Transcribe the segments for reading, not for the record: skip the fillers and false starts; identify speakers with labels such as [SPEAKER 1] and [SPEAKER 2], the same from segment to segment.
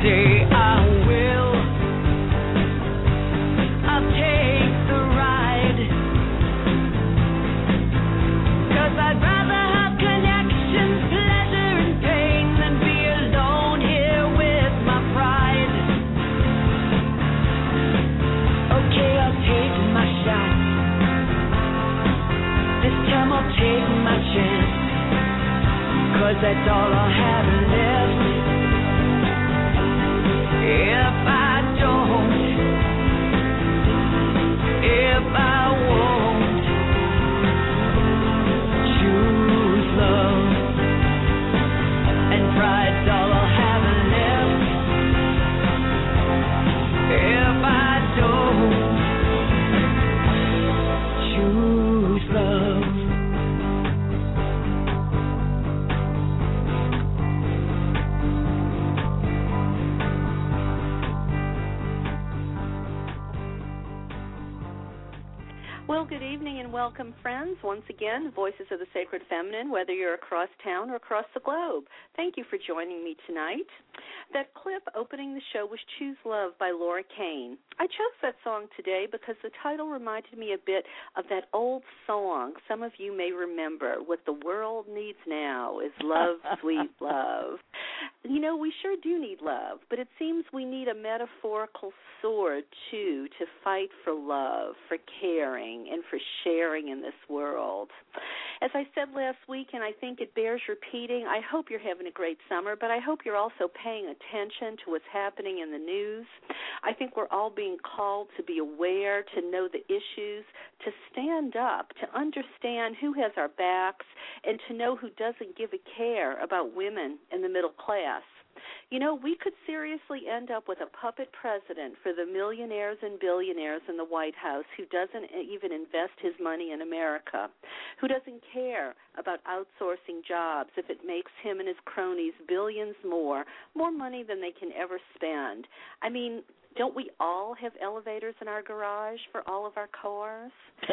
[SPEAKER 1] say I will. I'll take the ride. 'Cause I'd rather have connections, pleasure and pain than be alone here with my pride. Okay, I'll take my shot. This time I'll take my chance. 'Cause that's all I'll have left. If I don't, if I won't choose love, and pride's all I'll have left. If I don't choose love.
[SPEAKER 2] Well, good evening and welcome, friends. Once again, Voices of the Sacred Feminine, whether you're across town or across the globe. Thank you for joining me tonight. That clip opening the show was Choose Love by Laura Kane. I chose that song today because the title reminded me a bit of that old song some of you may remember, What the World Needs Now is Love, Sweet Love. You know, we sure do need love, but it seems we need a metaphorical sword, too, to fight for love, for caring, and for sharing in this world. As I said last week, and I think it bears repeating, I hope you're having a great summer, but I hope you're also paying attention to what's happening in the news. I think we're all being called to be aware, to know the issues, to stand up, to understand who has our backs, and to know who doesn't give a care about women in the middle class. You know, we could seriously end up with a puppet president for the millionaires and billionaires in the White House who doesn't even invest his money in America, who doesn't care about outsourcing jobs if it makes him and his cronies billions more money than they can ever spend. I mean, don't we all have elevators in our garage for all of our cars?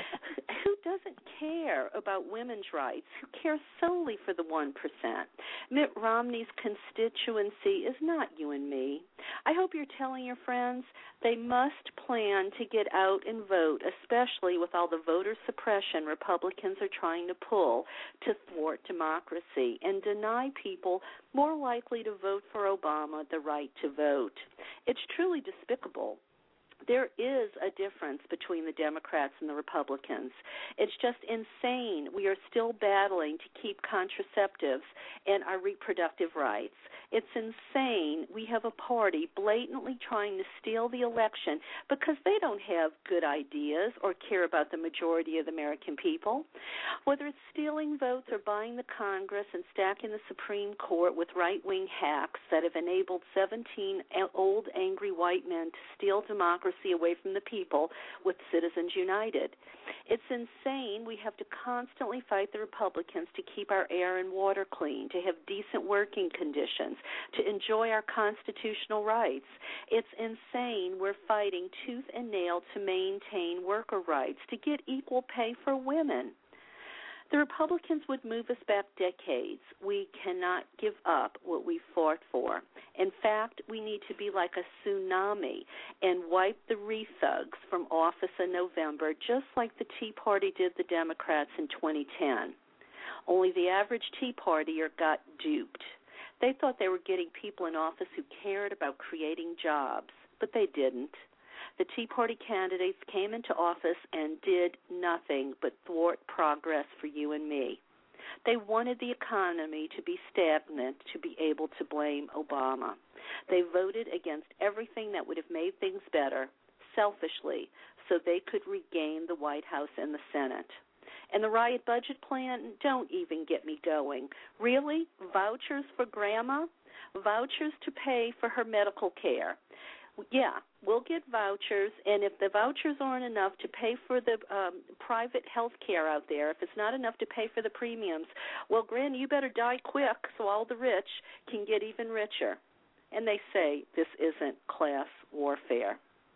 [SPEAKER 2] Who doesn't care about women's rights? Who cares solely for the 1%? Mitt Romney's constituency is not you and me. I hope you're telling your friends they must plan to get out and vote, especially with all the voter suppression Republicans are trying to pull to thwart democracy and deny people more likely to vote for Obama the right to vote. It's truly despicable. There is a difference between the Democrats and the Republicans. It's just insane. We are still battling to keep contraceptives and our reproductive rights. It's insane we have a party blatantly trying to steal the election because they don't have good ideas or care about the majority of the American people. Whether it's stealing votes or buying the Congress and stacking the Supreme Court with right-wing hacks that have enabled 17 old, angry white men to steal democracy away from the people with Citizens United. It's insane we have to constantly fight the Republicans to keep our air and water clean, to have decent working conditions, to enjoy our constitutional rights. It's insane we're fighting tooth and nail to maintain worker rights, to get equal pay for women. The Republicans would move us back decades. We cannot give up what we fought for. In fact, we need to be like a tsunami and wipe the re-thugs from office in November, just like the Tea Party did the Democrats in 2010. Only the average Tea Partier got duped. They thought they were getting people in office who cared about creating jobs, but they didn't. The Tea Party candidates came into office and did nothing but thwart progress for you and me. They wanted the economy to be stagnant to be able to blame Obama. They voted against everything that would have made things better, selfishly, so they could regain the White House and the Senate. And the riot budget plan, don't even get me going. Really? Vouchers for grandma? Vouchers to pay for her medical care. Yeah, we'll get vouchers, and if the vouchers aren't enough to pay for the private health care out there, if it's not enough to pay for the premiums, well, Granny, you better die quick so all the rich can get even richer. And they say this isn't class warfare.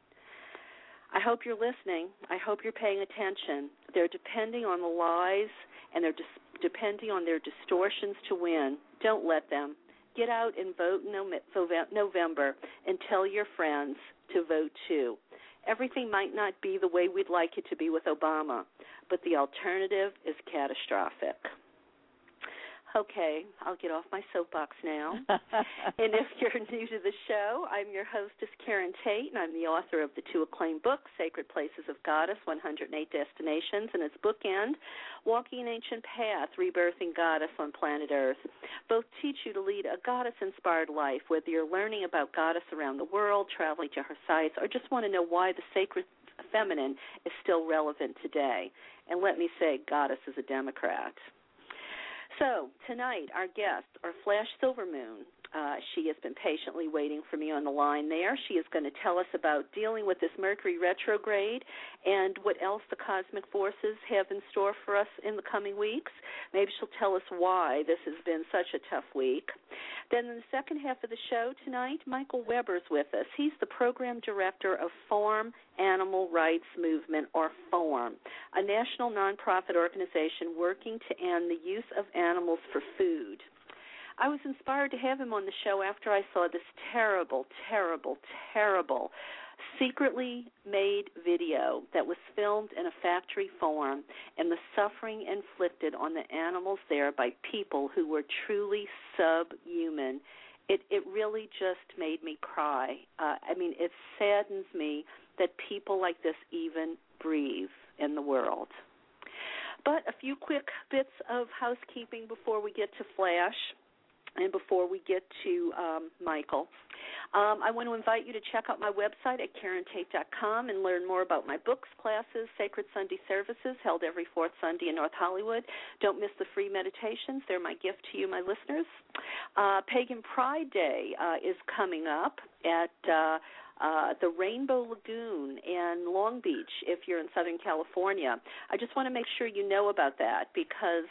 [SPEAKER 2] I hope you're listening. I hope you're paying attention. They're depending on the lies, and they're depending on their distortions to win. Don't let them. get out and vote in November and tell your friends to vote too. Everything might not be the way we'd like it to be with Obama, but the alternative is catastrophic. Okay, I'll get off my soapbox now. And if you're new to the show, I'm your hostess, Karen Tate, and I'm the author of the 2 acclaimed books, Sacred Places of Goddess, 108 Destinations, and its bookend, Walking an Ancient Path, Rebirthing Goddess on Planet Earth. Both teach you to lead a goddess-inspired life, whether you're learning about Goddess around the world, traveling to her sites, or just want to know why the sacred feminine is still relevant today. And let me say, Goddess is a Democrat. So tonight, our guests are Flash Silvermoon. She has been patiently waiting for me on the line there. She is going to tell us about dealing with this Mercury retrograde and what else the cosmic forces have in store for us in the coming weeks. Maybe she'll tell us why this has been such a tough week. Then in the second half of the show tonight, Michael Weber's with us. He's the program director of Farm Animal Rights Movement, or FARM, a national nonprofit organization working to end the use of animals for food. I was inspired to have him on the show after I saw this terrible, terrible, terrible secretly made video that was filmed in a factory farm and the suffering inflicted on the animals there by people who were truly subhuman. It really just made me cry. It saddens me that people like this even breathe in the world. But a few quick bits of housekeeping before we get to Flash. And before we get to Michael, I want to invite you to check out my website at KarenTate.com and learn more about my books, classes, Sacred Sunday services held every fourth Sunday in North Hollywood. Don't miss the free meditations. They're my gift to you, my listeners. Pagan Pride Day is coming up at the Rainbow Lagoon in Long Beach if you're in Southern California. I just want to make sure you know about that because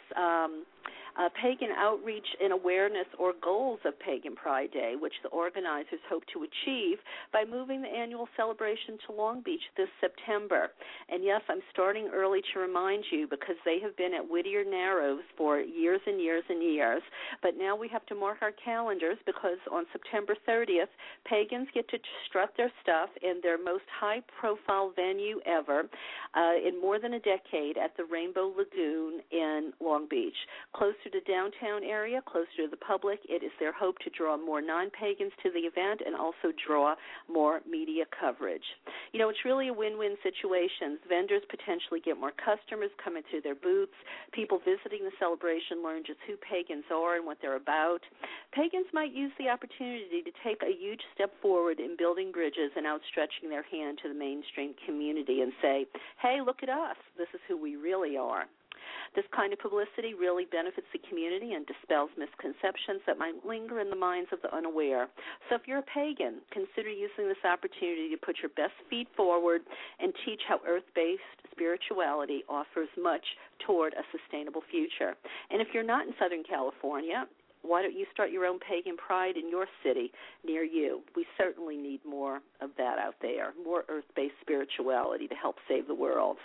[SPEAKER 2] pagan outreach and awareness or goals of Pagan Pride Day, which the organizers hope to achieve by moving the annual celebration to Long Beach this September. And yes, I'm starting early to remind you because they have been at Whittier Narrows for years and years and years. But now we have to mark our calendars because on September 30th, pagans get to strut their stuff in their most high-profile venue ever in more than a decade at the Rainbow Lagoon in Long Beach. Closer to the downtown area, closer to the public, it is their hope to draw more non-pagans to the event and also draw more media coverage. You know, it's really a win-win situation. Vendors potentially get more customers coming to their booths. People visiting the celebration learn just who pagans are and what they're about. Pagans might use the opportunity to take a huge step forward in building bridges and outstretching their hand to the mainstream community and say, hey, look at us. This is who we really are. This kind of publicity really benefits the community and dispels misconceptions that might linger in the minds of the unaware. So if you're a pagan, consider using this opportunity to put your best feet forward and teach how earth-based spirituality offers much toward a sustainable future. And if you're not in Southern California, why don't you start your own pagan pride in your city near you? We certainly need more of that out there, more earth-based spirituality to help save the world.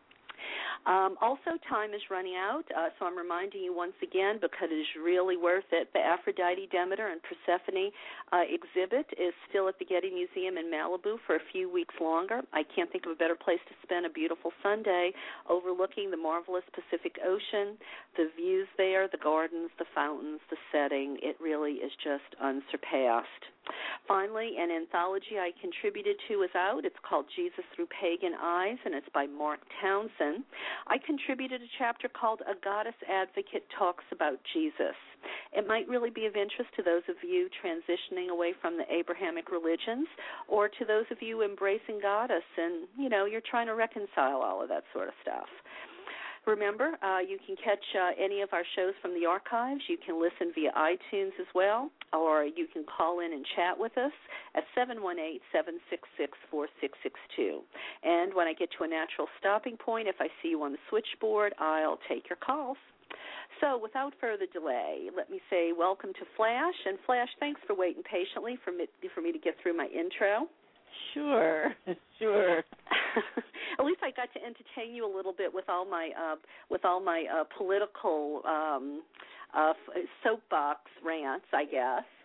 [SPEAKER 2] Also, time is running out, so I'm reminding you once again because it is really worth it. The Aphrodite, Demeter, and Persephone exhibit is still at the Getty Museum in Malibu for a few weeks longer. I can't think of a better place to spend a beautiful Sunday overlooking the marvelous Pacific Ocean, the views there, the gardens, the fountains, the setting. It really is just unsurpassed. Finally, an anthology I contributed to is out. It's called Jesus Through Pagan Eyes, and it's by Mark Townsend. I contributed a chapter called A Goddess Advocate Talks About Jesus. It might really be of interest to those of you transitioning away from the Abrahamic religions or to those of you embracing Goddess and, you know, you're trying to reconcile all of that sort of stuff. Remember, you can catch any of our shows from the archives. You can listen via iTunes as well, or you can call in and chat with us at 718-766-4662. And when I get to a natural stopping point, if I see you on the switchboard, I'll take your calls. So without further delay, let me say welcome to Flash. And Flash, thanks for waiting patiently for me to get through my intro.
[SPEAKER 3] Sure.
[SPEAKER 2] At least I got to entertain you a little bit with all my political soapbox rants, I guess.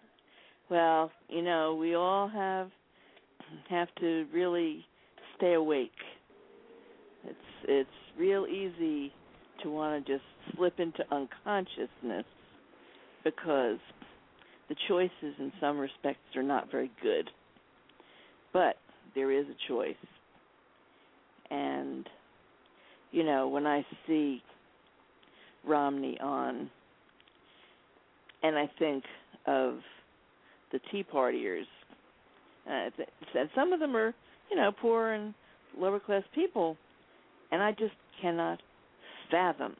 [SPEAKER 3] Well, we all have to really stay awake. It's real easy to want to just slip into unconsciousness because the choices in some respects are not very good. But there is a choice. And, when I see Romney on, and I think of the Tea Partiers, and some of them are, poor and lower-class people, and I just cannot fathom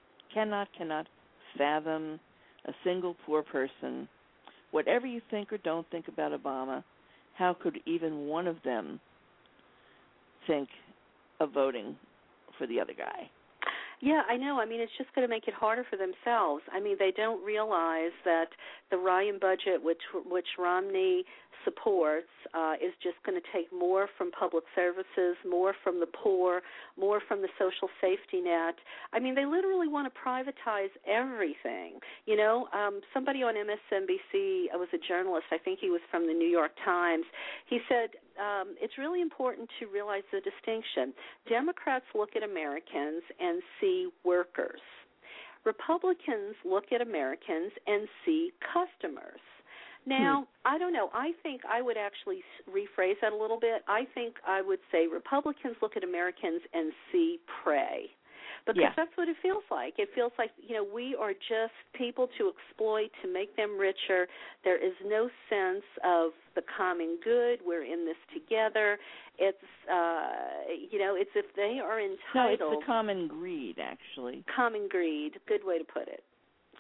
[SPEAKER 3] a single poor person. Whatever you think or don't think about Obama, how could even one of them think of voting for the other guy?
[SPEAKER 2] Yeah, I know. I mean, it's just going to make it harder for themselves. I mean, they don't realize that the Ryan budget, which Romney supports, is just going to take more from public services, more from the poor, more from the social safety net. I mean, they literally want to privatize everything. Somebody on MSNBC, was a journalist, I think he was from the New York Times, he said, it's really important to realize the distinction. Democrats look at Americans and see workers. Republicans look at Americans and see customers. Now, I don't know. I think I would actually rephrase that a little bit. I think I would say Republicans look at Americans and see prey. Because that's what it feels like. It feels like, we are just people to exploit, to make them richer. There is no sense of the common good. We're in this together. It's, it's if they are entitled.
[SPEAKER 3] No, it's the common greed, actually.
[SPEAKER 2] Common greed. Good way to put it.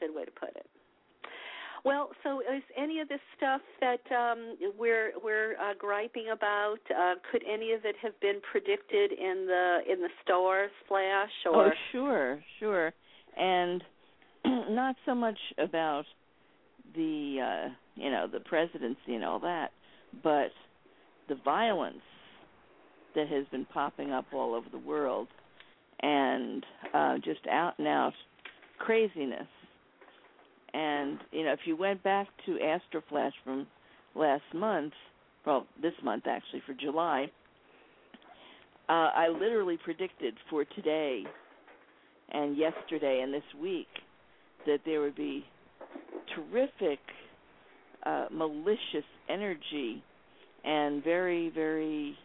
[SPEAKER 2] Well, so is any of this stuff that we're griping about? Could any of it have been predicted in the stars flash? Or?
[SPEAKER 3] Oh, sure, and not so much about the the presidency and all that, but the violence that has been popping up all over the world, and just out and out craziness. And, if you went back to Astroflash from last month, this month actually, for July, I literally predicted for today and yesterday and this week that there would be terrific malicious energy and very, very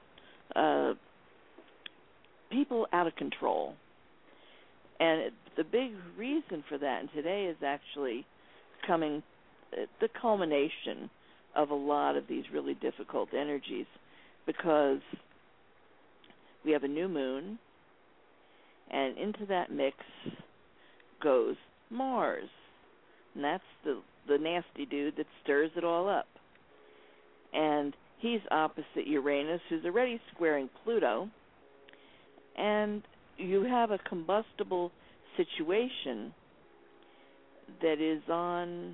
[SPEAKER 3] people out of control. And the big reason for that, and today is actually coming the culmination of a lot of these really difficult energies, because we have a new moon, and into that mix goes Mars, and that's the nasty dude that stirs it all up. And he's opposite Uranus, who's already squaring Pluto, and you have a combustible situation that is on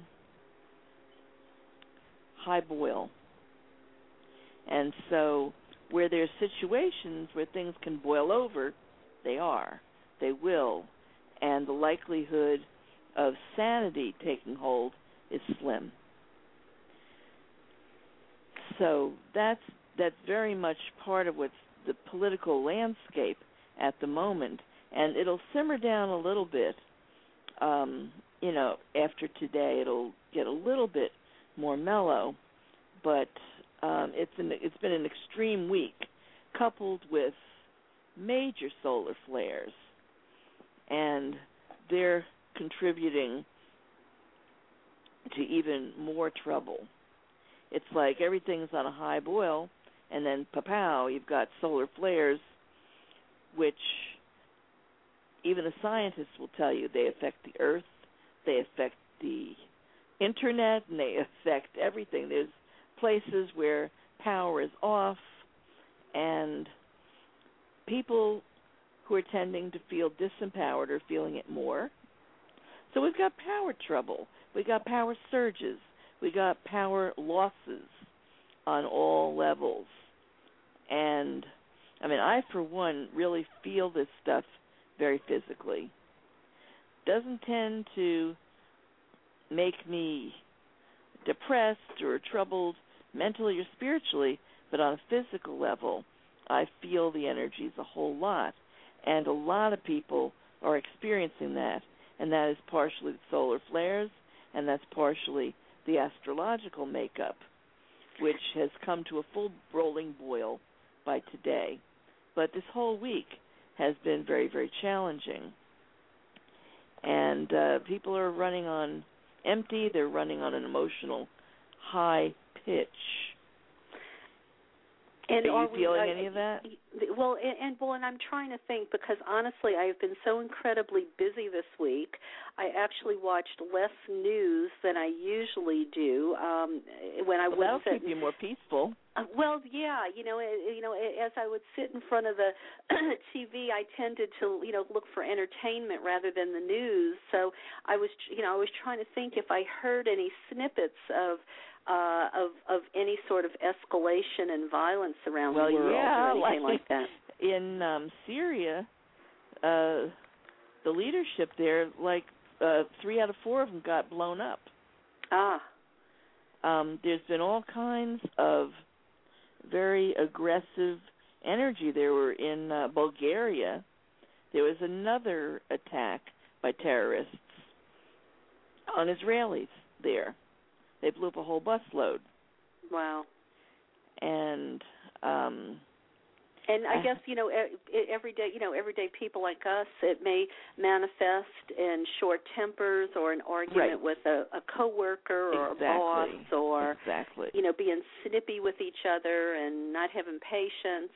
[SPEAKER 3] high boil. And so where there's situations where things can boil over, they will. And the likelihood of sanity taking hold is slim. So that's very much part of what's the political landscape at the moment. And it'll simmer down a little bit. After today, it'll get a little bit more mellow, but it's been an extreme week, coupled with major solar flares, and they're contributing to even more trouble. It's like everything's on a high boil, and then pow, you've got solar flares, which even the scientists will tell you they affect the Earth, they affect the Internet, and they affect everything. There's places where power is off, and people who are tending to feel disempowered are feeling it more. So we've got power trouble. We've got power surges. We've got power losses on all levels. And, I, for one, really feel this stuff very physically. Doesn't tend to make me depressed or troubled mentally or spiritually, but on a physical level, I feel the energies a whole lot. And a lot of people are experiencing that, and that is partially the solar flares, and that's partially the astrological makeup, which has come to a full rolling boil by today. But this whole week has been very, very challenging. And people are running on empty. They're running on an emotional high pitch.
[SPEAKER 2] And
[SPEAKER 3] are you feeling any of that?
[SPEAKER 2] Well, and I'm trying to think, because honestly, I've been so incredibly busy this week. I actually watched less news than I usually do. When I
[SPEAKER 3] that'll keep you more peaceful.
[SPEAKER 2] Well, yeah, as I would sit in front of the TV, I tended to, look for entertainment rather than the news. So I was trying to think if I heard any snippets of any sort of escalation and violence around the world or anything like that.
[SPEAKER 3] In Syria, the leadership there, 3 out of 4 of them got blown up. There's been all kinds of very aggressive energy. There were in Bulgaria. There was another attack by terrorists on Israelis there. They blew up a whole busload.
[SPEAKER 2] Wow.
[SPEAKER 3] And
[SPEAKER 2] I guess everyday people like us, it may manifest in short tempers or an argument with a coworker or a boss, or being snippy with each other and not having patience.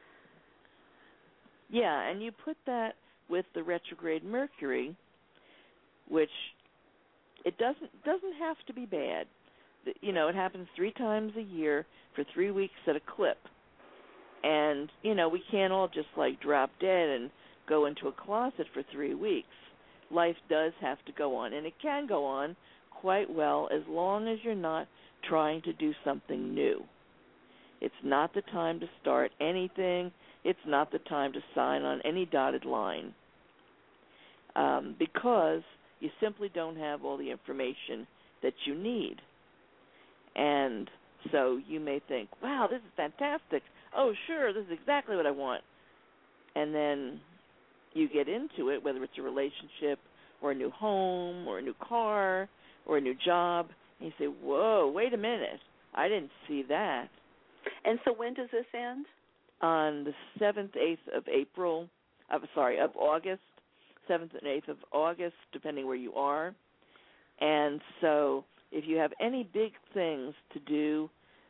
[SPEAKER 3] Yeah, and you put that with the retrograde Mercury, which it doesn't have to be bad. It happens 3 times a year for 3 weeks at a clip. And, we can't all just, drop dead and go into a closet for 3 weeks. Life does have to go on, and it can go on quite well as long as you're not trying to do something new. It's not the time to start anything. It's not the time to sign on any dotted line, because you simply don't have all the information that you need. And so you may think, wow, this is fantastic. Oh, sure, this is exactly what I want. And then you get into it, whether it's a relationship or a new home or a new car or a new job, and you say, whoa, wait a minute, I didn't see that.
[SPEAKER 2] And so when does this end?
[SPEAKER 3] On the 7th, 8th of August, 7th and 8th of August, depending where you are. And so if you have any big things to do,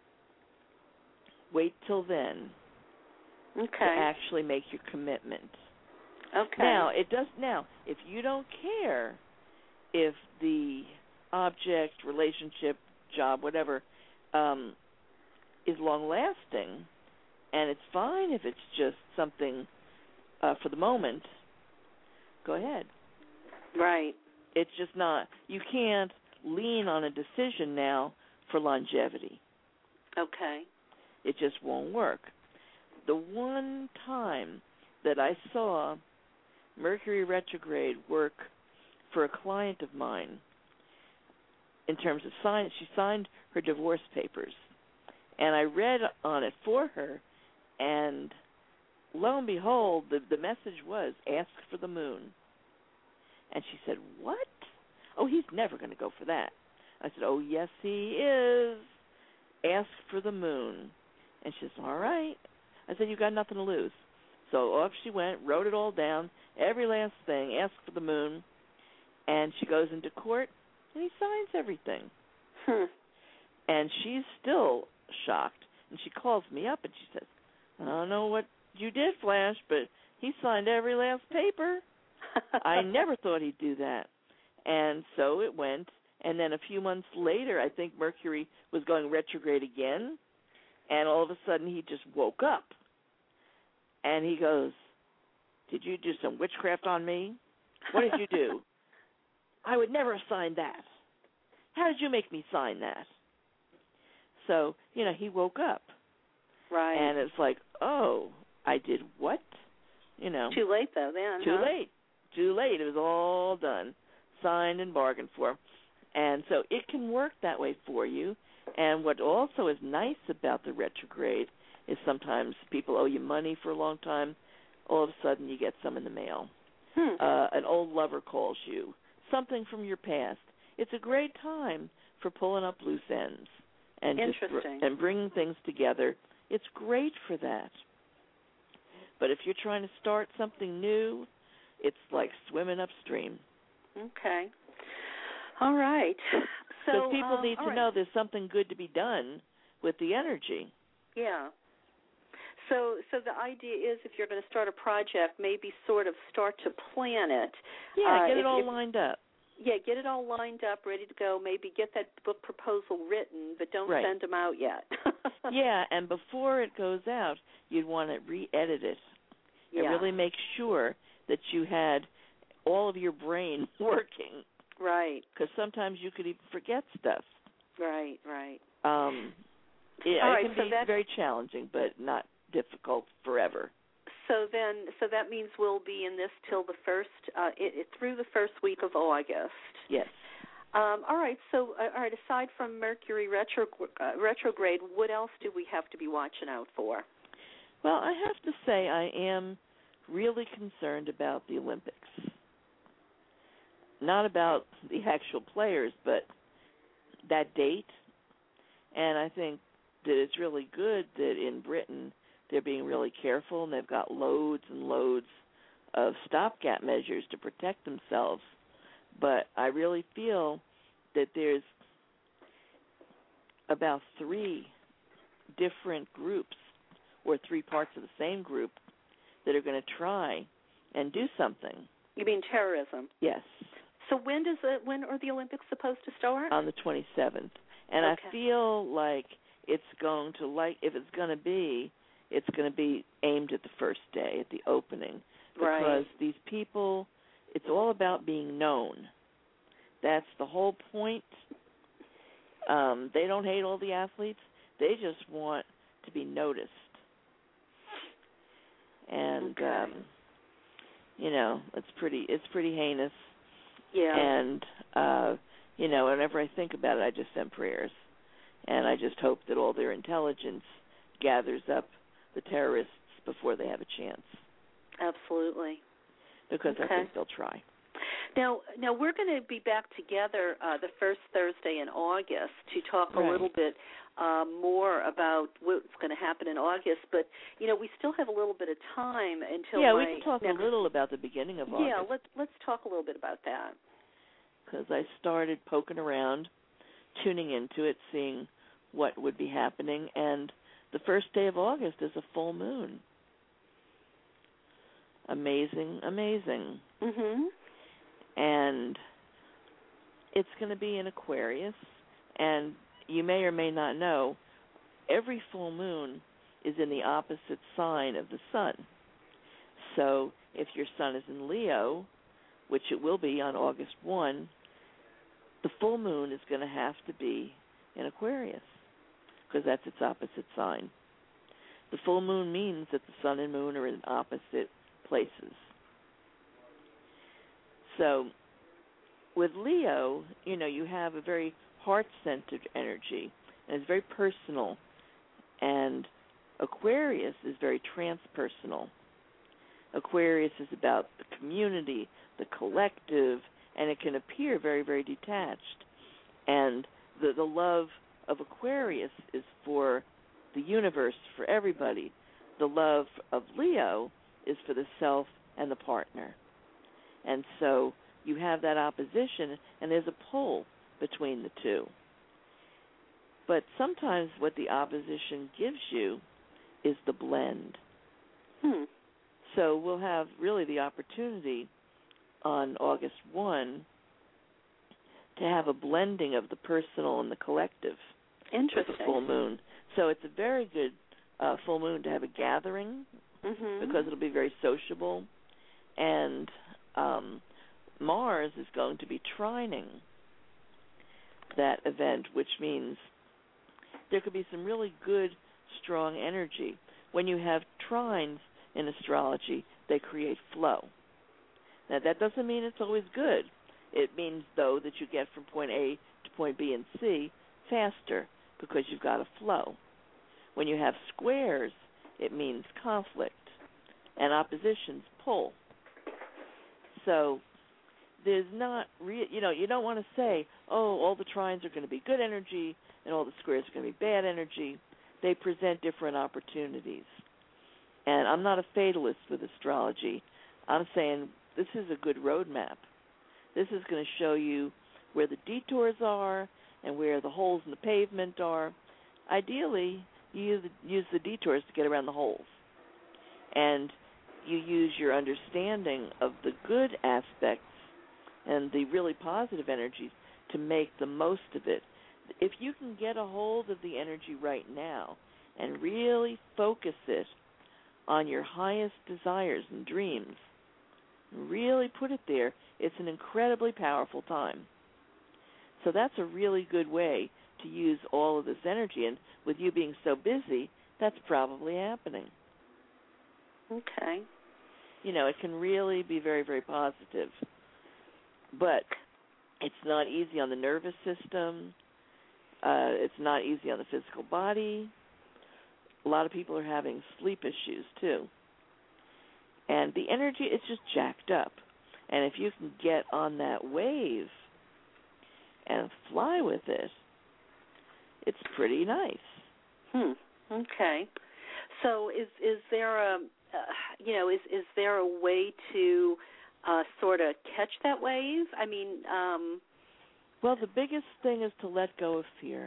[SPEAKER 3] wait till then to actually make your commitment.
[SPEAKER 2] Okay.
[SPEAKER 3] Now, if you don't care if the object, relationship, job, whatever, is long-lasting, and it's fine if it's just something for the moment, go ahead.
[SPEAKER 2] Right.
[SPEAKER 3] It's just not. You can't lean on a decision now for longevity.
[SPEAKER 2] Okay.
[SPEAKER 3] It just won't work. The one time that I saw Mercury retrograde work for a client of mine, in terms of she signed her divorce papers, and I read on it for her, and lo and behold, the message was, ask for the moon. And she said, what? Oh, he's never going to go for that. I said, oh, yes, he is. Ask for the moon. And she said, all right. I said, you got nothing to lose. So off she went, wrote it all down, every last thing, asked for the moon, and she goes into court, and he signs everything. And she's still shocked. And she calls me up, and she says, I don't know what you did, Flash, but he signed every last paper. I never thought he'd do that. And so it went, and then a few months later, I think Mercury was going retrograde again, and all of a sudden he just woke up. And he goes, did you do some witchcraft on me? What did you do? I would never have signed that. How did you make me sign that? So, he woke up.
[SPEAKER 2] Right.
[SPEAKER 3] And it's like, oh, I did what?
[SPEAKER 2] Too late, though, then.
[SPEAKER 3] Too late. It was all done, signed and bargained for. And so it can work that way for you. And what also is nice about the retrograde is sometimes people owe you money for a long time. All of a sudden you get some in the mail. An old lover calls you, something from your past. It's a great time for pulling up loose ends and and bringing things together. It's great for that. But if you're trying to start something new, it's like swimming upstream.
[SPEAKER 2] Okay. All right.
[SPEAKER 3] Because people need to know there's something good to be done with the energy.
[SPEAKER 2] Yeah. So the idea is if you're going to start a project, maybe sort of start to plan it.
[SPEAKER 3] Yeah, get it all lined up.
[SPEAKER 2] Yeah, get it all lined up, ready to go. Maybe get that book proposal written, but don't send them out yet.
[SPEAKER 3] Yeah, and before it goes out, you'd want to re-edit it and really make sure that you had all of your brain working.
[SPEAKER 2] Right.
[SPEAKER 3] Because sometimes you could even forget stuff.
[SPEAKER 2] Right.
[SPEAKER 3] It can be very challenging, but not difficult forever.
[SPEAKER 2] So that means we'll be in this till the first, through the first week of August.
[SPEAKER 3] Yes.
[SPEAKER 2] All right. So, aside from Mercury retrograde, what else do we have to be watching out for?
[SPEAKER 3] Well, I have to say I am really concerned about the Olympics. Not about the actual players, but that date. And I think that it's really good that in Britain they're being really careful, and they've got loads and loads of stopgap measures to protect themselves. But I really feel that there's about 3 different groups or 3 parts of the same group that are going to try and do something.
[SPEAKER 2] You mean terrorism?
[SPEAKER 3] Yes.
[SPEAKER 2] So when are the Olympics supposed to start?
[SPEAKER 3] On the 27th. And I feel like it's going to, if it's going to be, it's going to be aimed at the first day, at the opening. Because these people, it's all about being known. That's the whole point. They don't hate all the athletes. They just want to be noticed. And, it's pretty heinous.
[SPEAKER 2] Yeah.
[SPEAKER 3] And, whenever I think about it, I just send prayers. And I just hope that all their intelligence gathers up the terrorists before they have a chance.
[SPEAKER 2] Absolutely.
[SPEAKER 3] Because I think they'll try.
[SPEAKER 2] Now we're going to be back together the first Thursday in August to talk a little bit more about what's going to happen in August. But, we still have a little bit of time until
[SPEAKER 3] we can talk a little about the beginning of August.
[SPEAKER 2] Yeah, let's talk a little bit about that.
[SPEAKER 3] Because I started poking around, tuning into it, seeing what would be happening, and the first day of August is a full moon. Amazing.
[SPEAKER 2] Mm-hmm.
[SPEAKER 3] And it's going to be in Aquarius, and you may or may not know, every full moon is in the opposite sign of the sun. So if your sun is in Leo, which it will be on August 1, the full moon is going to have to be in Aquarius, because that's its opposite sign. The full moon means that the sun and moon are in opposite places. So with Leo, you have a very heart-centered energy, and it's very personal. And Aquarius is very transpersonal. Aquarius is about the community, the collective, and it can appear very, very detached. And the love of Aquarius is for the universe, for everybody. The love of Leo is for the self and the partner. And so you have that opposition, and there's a pull between the two. But sometimes what the opposition gives you is the blend. So we'll have really the opportunity on August 1 to have a blending of the personal and the collective.
[SPEAKER 2] Interesting.
[SPEAKER 3] With the full moon. So it's a very good full moon to have a gathering, because it'll be very sociable. And Mars is going to be trining that event, which means there could be some really good, strong energy. When you have trines in astrology, they create flow. Now, that doesn't mean it's always good. It means, though, that you get from point A to point B and C faster because you've got a flow. When you have squares, it means conflict, and oppositions pull. So there's not you don't want to say, oh, all the trines are going to be good energy and all the squares are going to be bad energy. They present different opportunities. And I'm not a fatalist with astrology. I'm saying this is a good roadmap. This is going to show you where the detours are and where the holes in the pavement are. Ideally, you use the detours to get around the holes. And you use your understanding of the good aspects and the really positive energies to make the most of it. If you can get a hold of the energy right now and really focus it on your highest desires and dreams, really put it there, it's an incredibly powerful time. So that's a really good way to use all of this energy. And with you being so busy, that's probably happening.
[SPEAKER 2] Okay.
[SPEAKER 3] It can really be very, very positive. But it's not easy on the nervous system. It's not easy on the physical body. A lot of people are having sleep issues, too. And the energy is just jacked up. And if you can get on that wave and fly with it, it's pretty nice.
[SPEAKER 2] Okay. So is there a is there a way to sort of catch that wave? I mean,
[SPEAKER 3] well, the biggest thing is to let go of fear.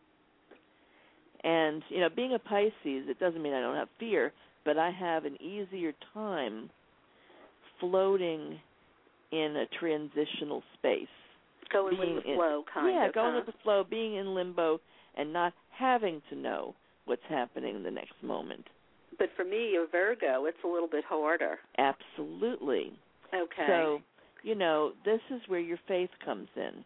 [SPEAKER 3] And, being a Pisces, it doesn't mean I don't have fear, but I have an easier time floating in a transitional space.
[SPEAKER 2] Going with the flow, kind of.
[SPEAKER 3] Yeah, going with the flow, being in limbo and not having to know what's happening in the next moment.
[SPEAKER 2] But for me, a Virgo, it's a little bit harder.
[SPEAKER 3] Absolutely.
[SPEAKER 2] Okay.
[SPEAKER 3] So, this is where your faith comes in.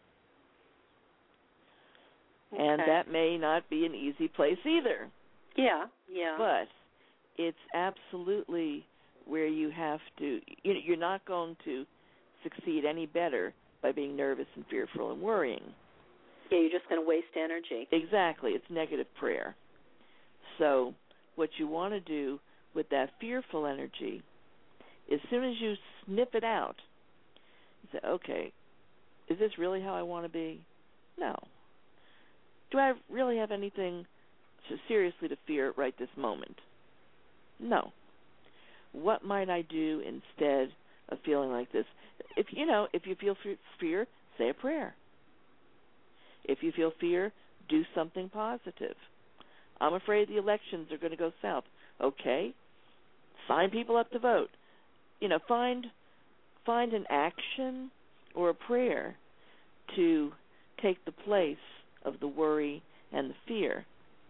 [SPEAKER 2] Okay.
[SPEAKER 3] And that may not be an easy place either.
[SPEAKER 2] Yeah.
[SPEAKER 3] But it's absolutely where you have to, you're not going to succeed any better by being nervous and fearful and worrying.
[SPEAKER 2] Yeah, you're just going to waste energy.
[SPEAKER 3] Exactly. It's negative prayer. So what you want to do with that fearful energy, as soon as you sniff it out, you say, okay, is this really how I want to be? No. Do I really have anything seriously to fear right this moment? No. What might I do instead of feeling like this? If you feel fear, say a prayer. If you feel fear, do something positive. I'm afraid the elections are going to go south. Okay. Sign people up to vote. Find an action or a prayer to take the place of the worry and the fear.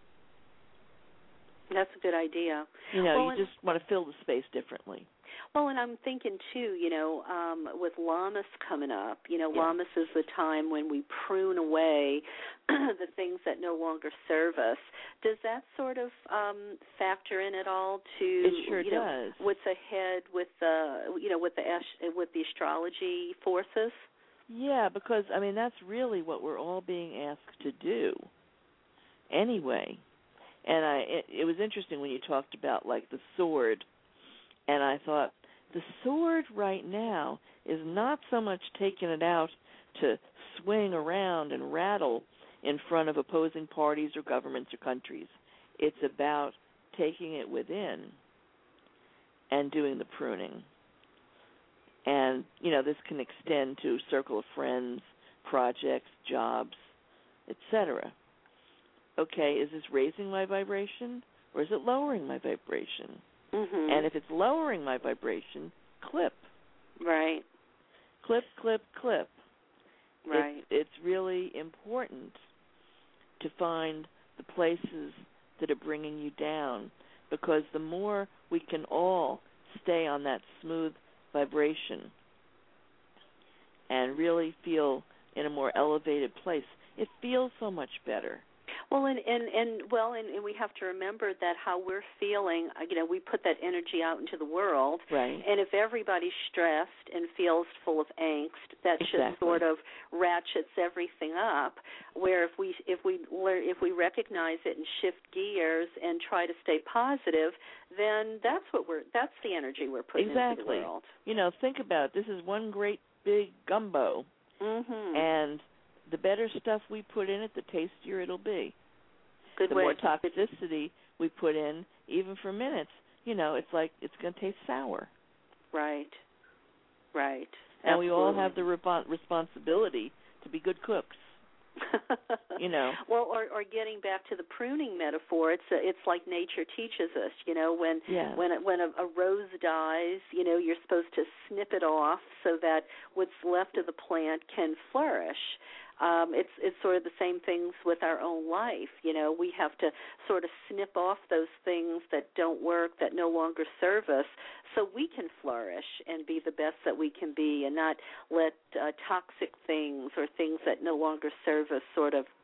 [SPEAKER 2] That's a good idea.
[SPEAKER 3] You just want to fill the space differently.
[SPEAKER 2] Well, and I'm thinking, too, with Lammas coming up,
[SPEAKER 3] Yeah.
[SPEAKER 2] Lammas is the time when we prune away the things that no longer serve us. Does that sort of factor in at all to,
[SPEAKER 3] It sure does.
[SPEAKER 2] What's ahead with with the astrology forces?
[SPEAKER 3] Yeah, because, that's really what we're all being asked to do anyway. And it was interesting when you talked about, like, the sword, and I thought, the sword right now is not so much taking it out to swing around and rattle in front of opposing parties or governments or countries. It's about taking it within and doing the pruning. And, this can extend to circle of friends, projects, jobs, etc. Okay, is this raising my vibration or is it lowering my vibration?
[SPEAKER 2] Mm-hmm.
[SPEAKER 3] And if it's lowering my vibration, clip.
[SPEAKER 2] Right.
[SPEAKER 3] Clip, clip, clip.
[SPEAKER 2] Right.
[SPEAKER 3] It's really important to find the places that are bringing you down, because the more we can all stay on that smooth vibration and really feel in a more elevated place, it feels so much better.
[SPEAKER 2] Well, and we have to remember that how we're feeling, we put that energy out into the world.
[SPEAKER 3] Right.
[SPEAKER 2] And if everybody's stressed and feels full of angst, that just sort of ratchets everything up. Where if we recognize it and shift gears and try to stay positive, then that's the energy we're putting into the world.
[SPEAKER 3] Think about it. This is one great big gumbo.
[SPEAKER 2] Mm-hmm.
[SPEAKER 3] And the better stuff we put in it, the tastier it'll be.
[SPEAKER 2] Good
[SPEAKER 3] the
[SPEAKER 2] way.
[SPEAKER 3] more toxicity we put in, even for minutes, it's like it's going to taste sour.
[SPEAKER 2] Right. Right.
[SPEAKER 3] And we all have the responsibility to be good cooks.
[SPEAKER 2] Well, or getting back to the pruning metaphor, it's like nature teaches us. When a rose dies, you're supposed to snip it off so that what's left of the plant can flourish. It's sort of the same things with our own life. We have to sort of snip off those things that don't work, that no longer serve us, so we can flourish and be the best that we can be, and not let toxic things or things that no longer serve us sort of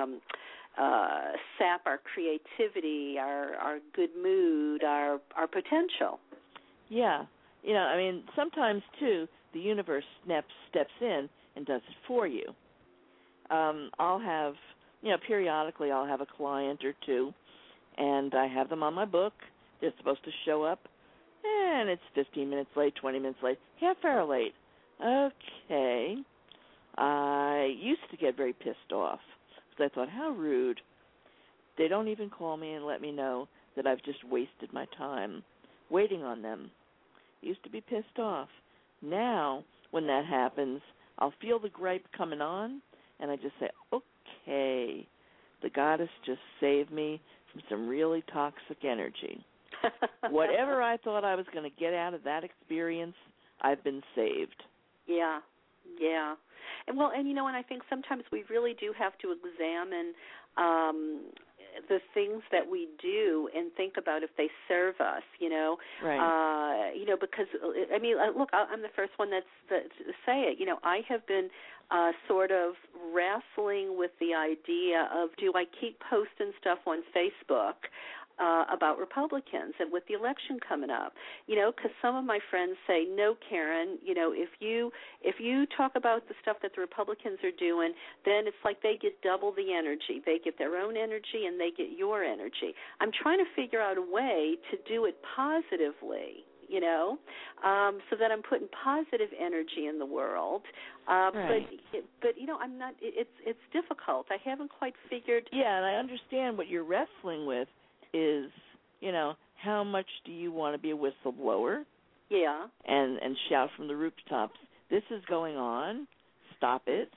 [SPEAKER 2] sap our creativity, our good mood, our potential.
[SPEAKER 3] Yeah. Sometimes, too, the universe steps in and does it for you. I'll have, periodically I'll have a client or two, and I have them on my book. They're supposed to show up, and it's 15 minutes late, 20 minutes late, half hour late. Okay. I used to get very pissed off because I thought, how rude. They don't even call me and let me know that I've just wasted my time waiting on them. I used to be pissed off. Now, when that happens, I'll feel the gripe coming on, and I just say, okay, the goddess just saved me from some really toxic energy. Whatever I thought I was going to get out of that experience, I've been saved.
[SPEAKER 2] Yeah. And I think sometimes we really do have to examine the things that we do and think about if they serve us,
[SPEAKER 3] Right.
[SPEAKER 2] Because, look, I'm the first one to say it. I have been sort of wrestling with the idea of, do I keep posting stuff on Facebook about Republicans and with the election coming up, because some of my friends say, no, Karen, if you talk about the stuff that the Republicans are doing, then it's like they get double the energy. They get their own energy and they get your energy. I'm trying to figure out a way to do it positively, so that I'm putting positive energy in the world.
[SPEAKER 3] Right.
[SPEAKER 2] But I'm not. It's difficult. I haven't quite figured.
[SPEAKER 3] Yeah, and I understand what you're wrestling with. Is, how much do you want to be a whistleblower?
[SPEAKER 2] Yeah.
[SPEAKER 3] And shout from the rooftops, this is going on, stop it.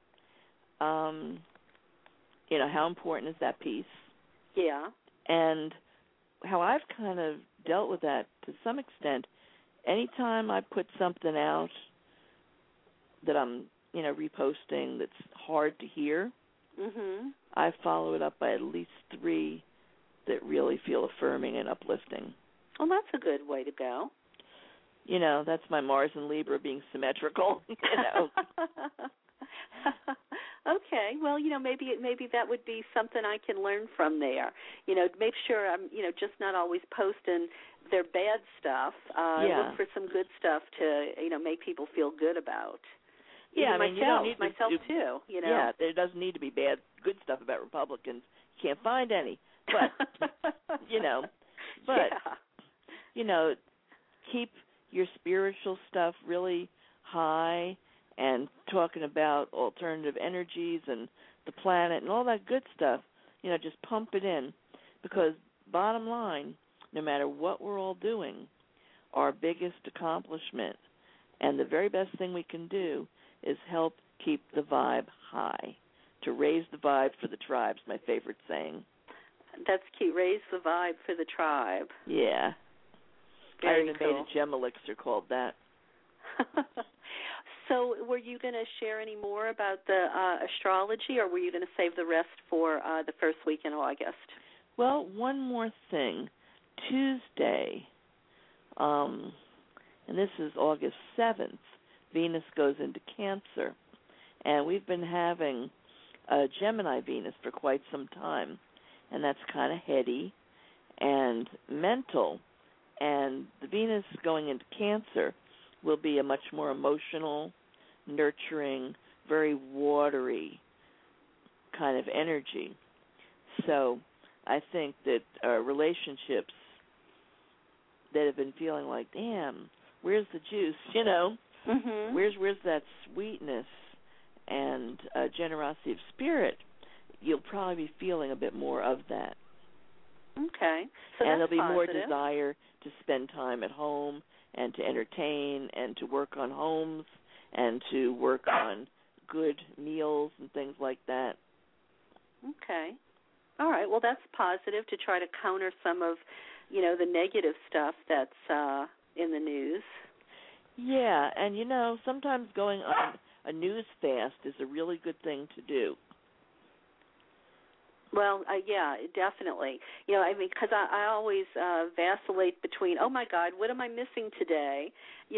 [SPEAKER 3] How important is that piece?
[SPEAKER 2] Yeah.
[SPEAKER 3] And how I've kind of dealt with that to some extent, anytime I put something out that I'm, reposting that's hard to hear,
[SPEAKER 2] mm-hmm.
[SPEAKER 3] I follow it up by at least 3 that really feel affirming and uplifting.
[SPEAKER 2] Well, that's a good way to go.
[SPEAKER 3] That's my Mars and Libra being symmetrical.
[SPEAKER 2] Okay. Well, maybe that would be something I can learn from there. Make sure I'm, just not always posting their bad stuff. Look for some good stuff to, make people feel good about.
[SPEAKER 3] Yeah,
[SPEAKER 2] myself,
[SPEAKER 3] you don't need
[SPEAKER 2] myself too.
[SPEAKER 3] Yeah, there doesn't need to be good stuff about Republicans. You can't find any. But, keep your spiritual stuff really high and talking about alternative energies and the planet and all that good stuff, just pump it in. Because bottom line, no matter what we're all doing, our biggest accomplishment and the very best thing we can do is help keep the vibe high. To raise the vibe for the tribe's my favorite saying.
[SPEAKER 2] That's cute. Raise the vibe for the tribe.
[SPEAKER 3] Yeah.
[SPEAKER 2] Very
[SPEAKER 3] I even
[SPEAKER 2] cool.
[SPEAKER 3] made a gem elixir called that.
[SPEAKER 2] So were you going to share any more about the astrology, or were you going to save the rest for the first week in August?
[SPEAKER 3] Well, one more thing. Tuesday, and this is August 7th, Venus goes into Cancer. And we've been having Gemini Venus for quite some time, and that's kind of heady and mental. And the Venus going into Cancer will be a much more emotional, nurturing, very watery kind of energy. So I think that relationships that have been feeling like, damn, where's the juice,
[SPEAKER 2] Mm-hmm.
[SPEAKER 3] Where's that sweetness and generosity of spirit, you'll probably be feeling a bit more of that.
[SPEAKER 2] Okay. So
[SPEAKER 3] and
[SPEAKER 2] that's
[SPEAKER 3] there'll be more
[SPEAKER 2] positive.
[SPEAKER 3] desire to spend time at home and to entertain and to work on homes and to work on good meals and things like that.
[SPEAKER 2] Okay. All right. Well, that's positive to try to counter some of, the negative stuff that's in the news.
[SPEAKER 3] Yeah, and sometimes going on a news fast is a really good thing to do.
[SPEAKER 2] Well, yeah, definitely. Because I always vacillate between, oh my God, what am I missing today?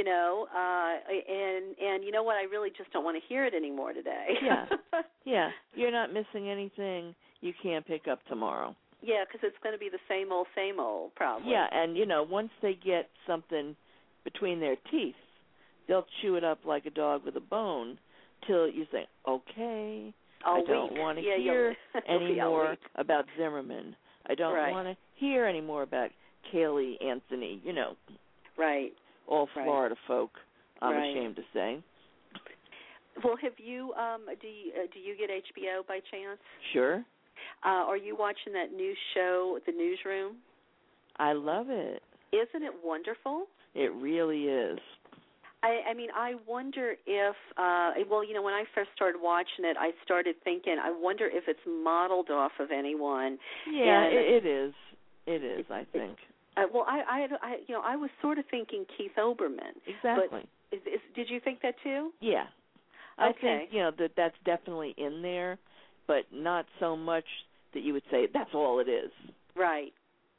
[SPEAKER 2] And you know what? I really just don't want to hear it anymore today.
[SPEAKER 3] Yeah. You're not missing anything you can't pick up tomorrow.
[SPEAKER 2] Yeah, because it's going to be the same old, probably.
[SPEAKER 3] Yeah, and once they get something between their teeth, they'll chew it up like a dog with a bone till you say, okay, I don't want to hear any more about Zimmerman. I don't want to hear any more about Kaylee Anthony,
[SPEAKER 2] Right.
[SPEAKER 3] All Florida folk, I'm ashamed to say.
[SPEAKER 2] Well, have you, do you get HBO by chance?
[SPEAKER 3] Sure.
[SPEAKER 2] Are you watching that new show, The Newsroom?
[SPEAKER 3] I love it.
[SPEAKER 2] Isn't it wonderful?
[SPEAKER 3] It really is.
[SPEAKER 2] I wonder if, when I first started watching it, I started thinking, I wonder if it's modeled off of anyone.
[SPEAKER 3] Yeah, it is. It is, I think.
[SPEAKER 2] I was sort of thinking Keith Olbermann.
[SPEAKER 3] Exactly.
[SPEAKER 2] But did you think that too?
[SPEAKER 3] Yeah. I
[SPEAKER 2] Okay.
[SPEAKER 3] think, that's definitely in there, but not so much that you would say that's all it is. Right.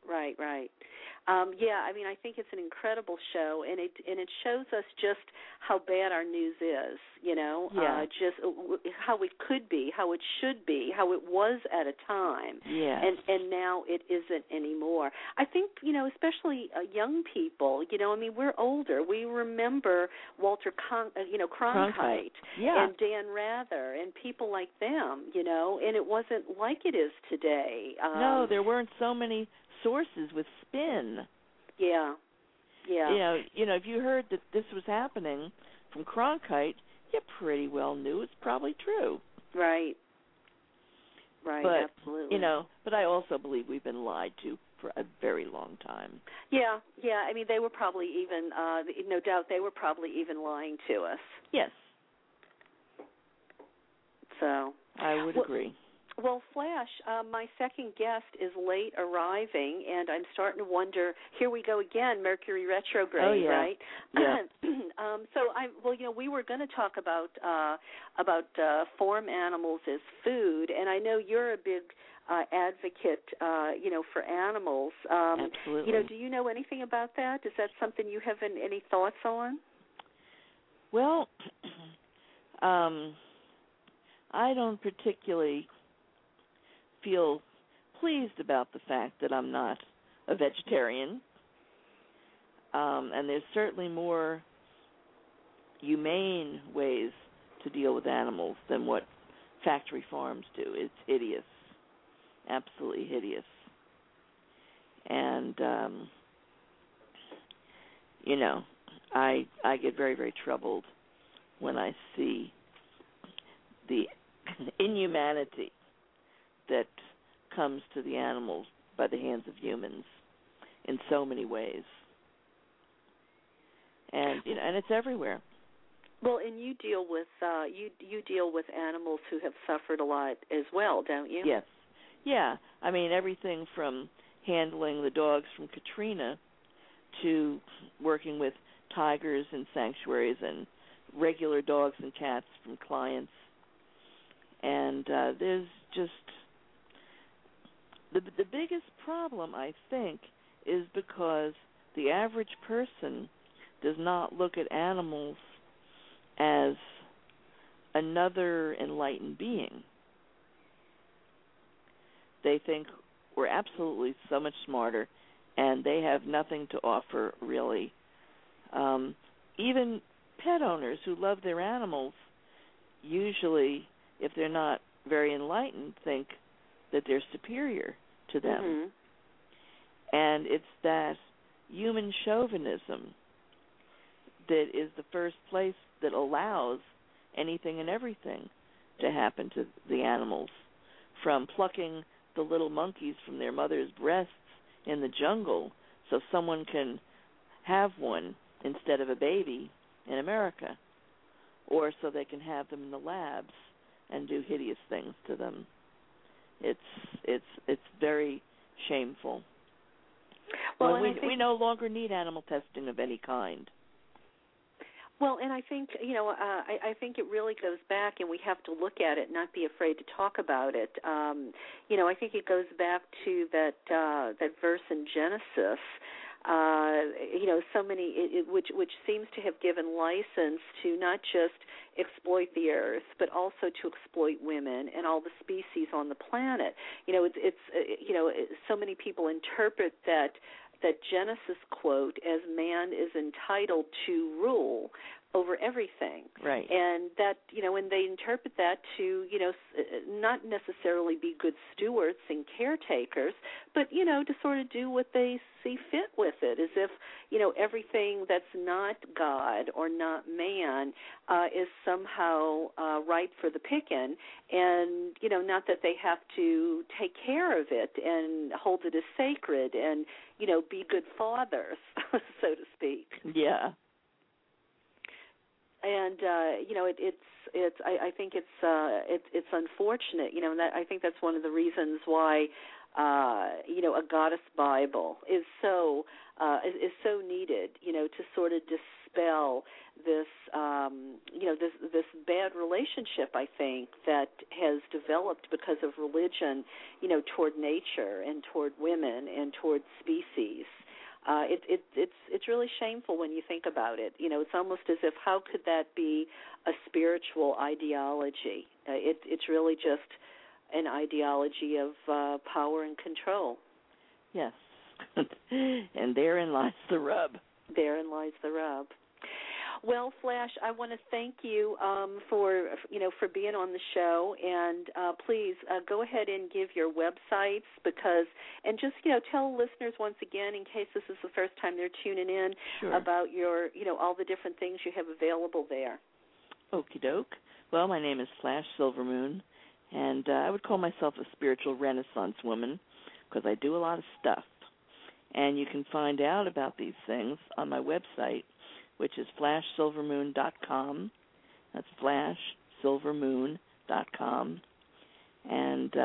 [SPEAKER 2] I think it's an incredible show, and it shows us just how bad our news is, just how it could be, how it should be, how it was at a time, and now it isn't anymore. I think, especially young people, we're older. We remember Walter Cronkite and Dan Rather and people like them, and it wasn't like it is today.
[SPEAKER 3] No, there weren't so many sources with spin.
[SPEAKER 2] Yeah.
[SPEAKER 3] If you heard that this was happening from Cronkite, you pretty well knew it's probably true. Right, but,
[SPEAKER 2] absolutely.
[SPEAKER 3] But I also believe we've been lied to for a very long time.
[SPEAKER 2] Yeah. They were probably even, no doubt, they were probably even lying to us.
[SPEAKER 3] Yes.
[SPEAKER 2] So
[SPEAKER 3] I would agree.
[SPEAKER 2] Well, Flash, my second guest is late arriving, and I'm starting to wonder, here we go again, Mercury retrograde, right?
[SPEAKER 3] Yeah.
[SPEAKER 2] We were going to talk about farm animals as food, and I know you're a big advocate, for animals.
[SPEAKER 3] Absolutely.
[SPEAKER 2] Do you know anything about that? Is that something you have any thoughts on?
[SPEAKER 3] Well, I don't particularly feel pleased about the fact that I'm not a vegetarian. And there's certainly more humane ways to deal with animals than what factory farms do. It's hideous, absolutely hideous. And, I get very, very troubled when I see the inhumanity that comes to the animals by the hands of humans in so many ways. And and it's everywhere.
[SPEAKER 2] Well, and you deal with you deal with animals who have suffered a lot as well, don't you?
[SPEAKER 3] Yes. Yeah. Everything from handling the dogs from Katrina to working with tigers in sanctuaries and regular dogs and cats from clients. And there's just the biggest problem, I think, is because the average person does not look at animals as another enlightened being. they think we're absolutely so much smarter, and they have nothing to offer, really. Even pet owners who love their animals, usually, if they're not very enlightened, think that they're superior to them.
[SPEAKER 2] Mm-hmm.
[SPEAKER 3] And it's that human chauvinism that is the first place that allows anything and everything to happen to the animals, from plucking the little monkeys from their mother's breasts in the jungle so someone can have one instead of a baby in America, or so they can have them in the labs and do hideous things to them. It's very shameful.
[SPEAKER 2] Well,
[SPEAKER 3] we no longer need animal testing of any kind.
[SPEAKER 2] Well, and I think, I think it really goes back, and we have to look at it, not be afraid to talk about it. I think it goes back to that verse in Genesis, so many, which seems to have given license to not just exploit the earth, but also to exploit women and all the species on the planet. So many people interpret that Genesis quote as man is entitled to rule over everything.
[SPEAKER 3] Right.
[SPEAKER 2] And that, and they interpret that to, not necessarily be good stewards and caretakers, but, to sort of do what they see fit with it, as if, everything that's not God or not man is somehow ripe for the picking, and, not that they have to take care of it and hold it as sacred and, be good fathers, so to speak.
[SPEAKER 3] Yeah.
[SPEAKER 2] And I think it's unfortunate, and that I think that's one of the reasons why a goddess Bible is so needed, to sort of dispel this this bad relationship, I think, that has developed because of religion, toward nature and toward women and toward species. It's really shameful when you think about it. It's almost as if, how could that be a spiritual ideology? It's really just an ideology of power and control.
[SPEAKER 3] Yes, and therein lies the rub.
[SPEAKER 2] Therein lies the rub. Well, Flash, I want to thank you for being on the show, and please go ahead and give your websites, and just tell listeners once again, in case this is the first time they're tuning in,
[SPEAKER 3] sure,
[SPEAKER 2] about your all the different things you have available there.
[SPEAKER 3] Okie doke. Well, my name is Flash Silvermoon, and I would call myself a spiritual Renaissance woman because I do a lot of stuff, and you can find out about these things on my website, which is flashsilvermoon.com. That's flashsilvermoon.com. And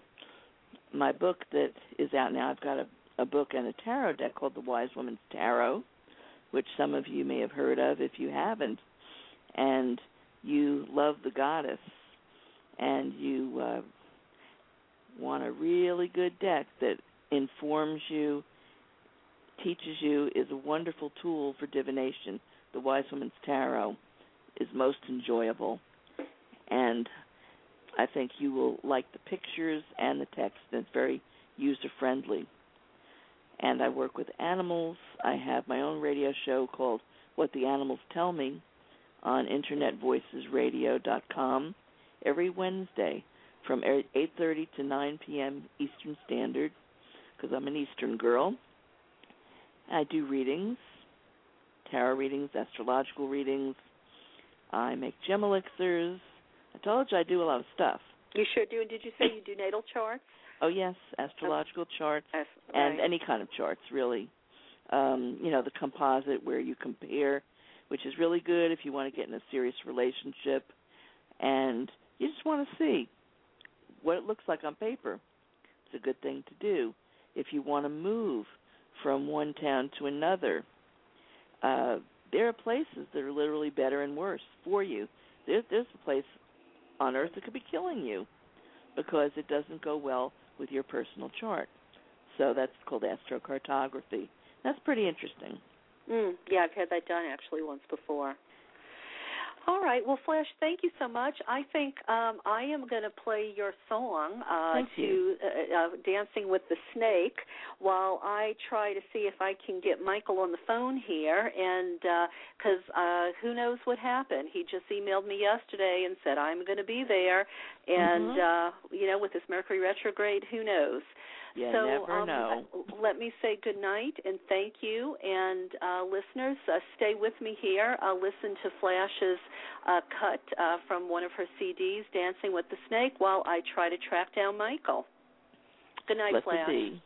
[SPEAKER 3] my book that is out now, I've got a book and a tarot deck called The Wise Woman's Tarot, which some of you may have heard of if you haven't. And you love the goddess, and you want a really good deck that informs you, teaches you, is a wonderful tool for divination. The Wise Woman's Tarot is most enjoyable, and I think you will like the pictures and the text, and it's very user-friendly. And I work with animals. I have my own radio show called What the Animals Tell Me on InternetVoicesRadio.com every Wednesday from 8:30 to 9 p.m. Eastern Standard, because I'm an Eastern girl. I do readings, tarot readings, astrological readings. I make gem elixirs. I told you I do a lot of stuff.
[SPEAKER 2] You sure do. And did you say you do natal charts?
[SPEAKER 3] Oh, yes, astrological charts and any kind of charts, really. The composite where you compare, which is really good if you want to get in a serious relationship and you just want to see what it looks like on paper. It's a good thing to do. If you want to move from one town to another, there are places that are literally better and worse for you. There's a place on Earth that could be killing you because it doesn't go well with your personal chart. So that's called astrocartography. That's pretty interesting.
[SPEAKER 2] Yeah, I've had that done actually once before. All right. Well, Flash, thank you so much. I think I am going to play your song Dancing with the Snake while I try to see if I can get Michael on the phone here, and because who knows what happened. He just emailed me yesterday and said, I'm going to be there, and, with this Mercury retrograde, who knows.
[SPEAKER 3] You
[SPEAKER 2] so
[SPEAKER 3] never know.
[SPEAKER 2] Let me say good night and thank you. And listeners, stay with me here. I'll listen to Flash's cut from one of her CDs, Dancing with the Snake, while I try to track down Michael. Good night,
[SPEAKER 3] Let's
[SPEAKER 2] Flash.
[SPEAKER 3] See.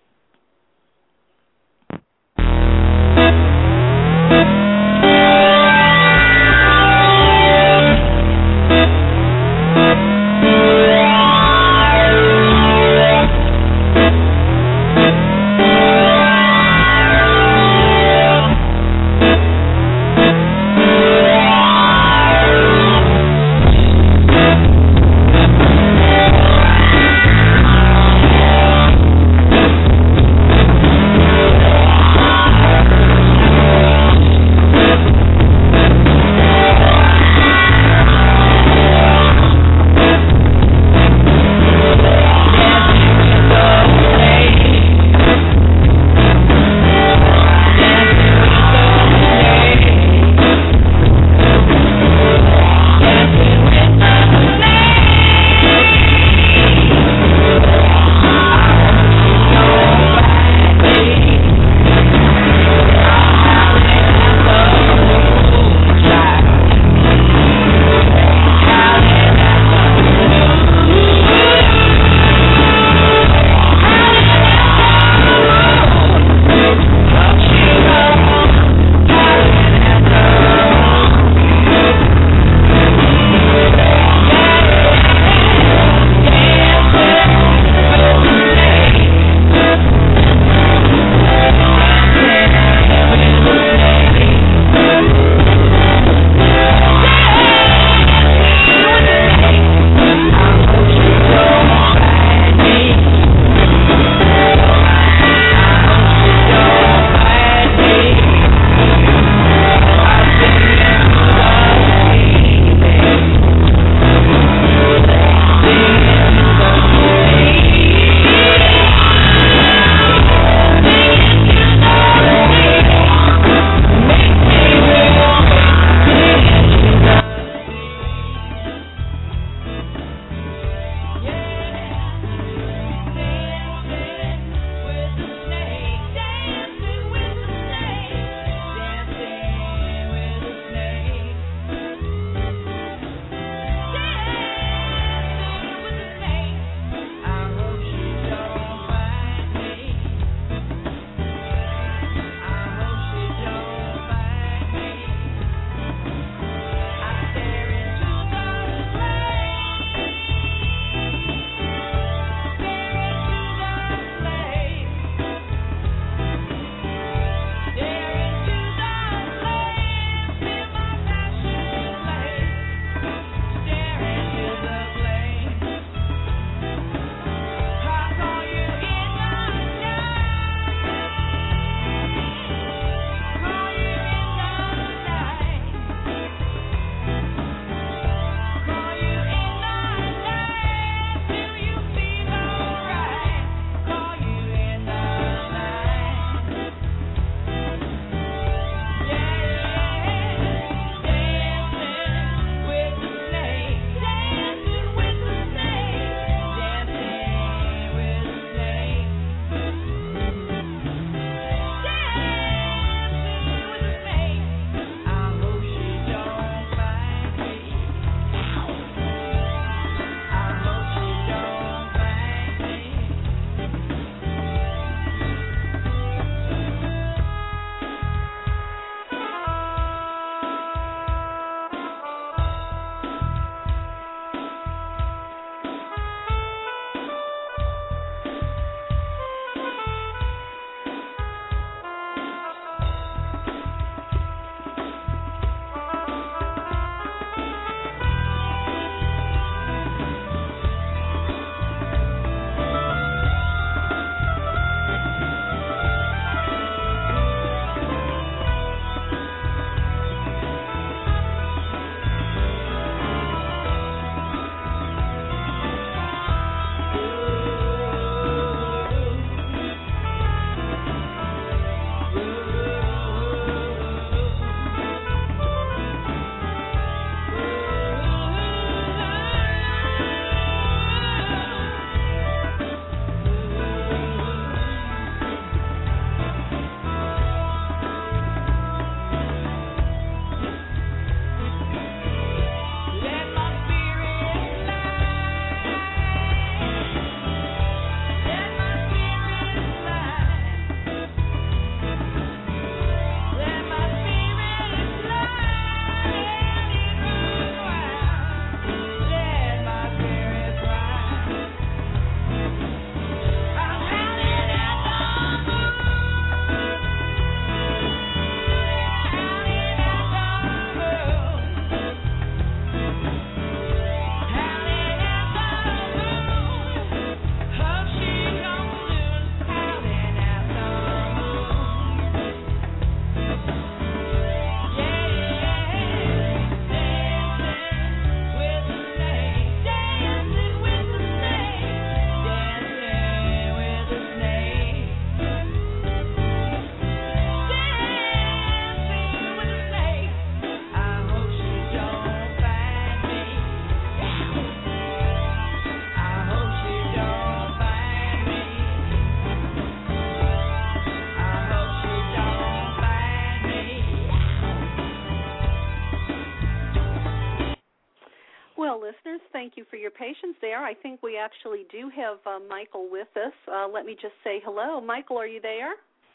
[SPEAKER 2] presentations there. I think we actually do have Michael with us. Let me just say hello. Michael, are you there?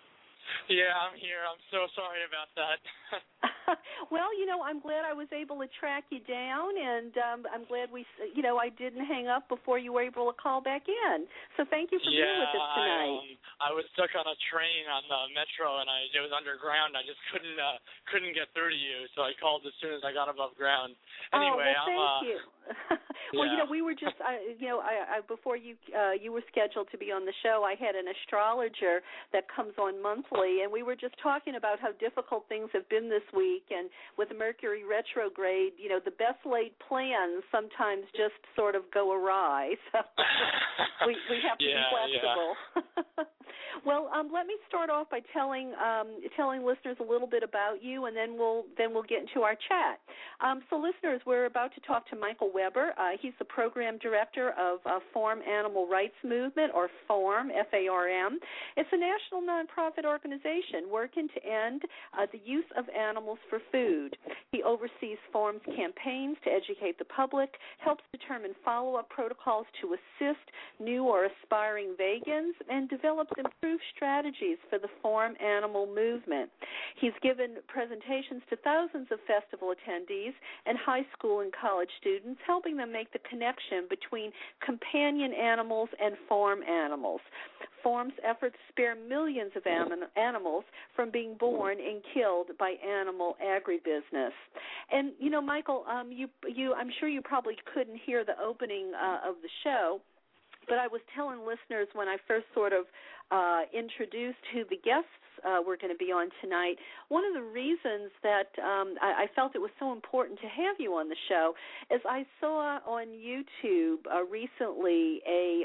[SPEAKER 4] Yeah, I'm here. I'm so sorry about that.
[SPEAKER 2] Well, I'm glad I was able to track you down, and I'm glad I didn't hang up before you were able to call back in. So thank you for being with us tonight.
[SPEAKER 4] I was stuck on a train on the metro, and it was underground. I just couldn't get through to you, so I called as soon as I got above ground. Anyway,
[SPEAKER 2] thank you. Well,
[SPEAKER 4] yeah.
[SPEAKER 2] We were just, before you were scheduled to be on the show, I had an astrologer that comes on monthly, and we were just talking about how difficult things have been this week, and with Mercury retrograde, the best laid plans sometimes just sort of go awry. So we have to be flexible. Yeah. Well, let me start off by telling listeners a little bit about you, and then we'll get into our chat. So, listeners, we're about to talk to Michael Weber. He's the program director of Farm Animal Rights Movement, or FARM, F-A-R-M. It's a national nonprofit organization working to end the use of animals for food. He oversees FARM's campaigns to educate the public, helps determine follow-up protocols to assist new or aspiring vegans, and develops improved strategies for the farm animal movement. He's given presentations to thousands of festival attendees and high school and college students, helping them make the connection between companion animals and farm animals. FARM's efforts spare millions of animals from being born and killed by animal agribusiness. And, Michael, I'm sure you probably couldn't hear the opening of the show, but I was telling listeners when I first sort of introduced who the guests were going to be on tonight, one of the reasons that I felt it was so important to have you on the show is I saw on YouTube recently a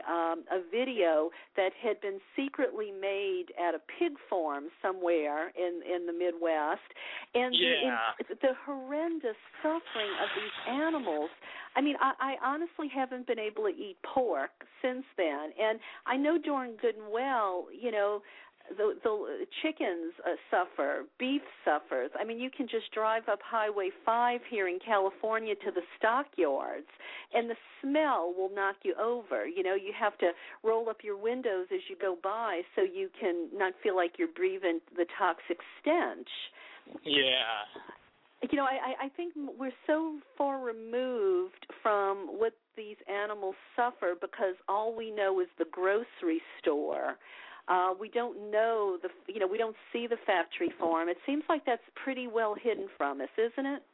[SPEAKER 2] video that had been secretly made at a pig farm somewhere in the Midwest, and the horrendous suffering of these animals. I mean, I honestly haven't been able to eat pork since then, and I know darn good and well, the chickens suffer, beef suffers. I mean, you can just drive up Highway 5 here in California to the stockyards, and the smell will knock you over. You have to roll up your windows as you go by so you can not feel like you're breathing the toxic stench.
[SPEAKER 4] Yeah.
[SPEAKER 2] I think we're so far removed from what these animals suffer because all we know is the grocery store. We don't know we don't see the factory farm. It seems like that's pretty well hidden from us, isn't it?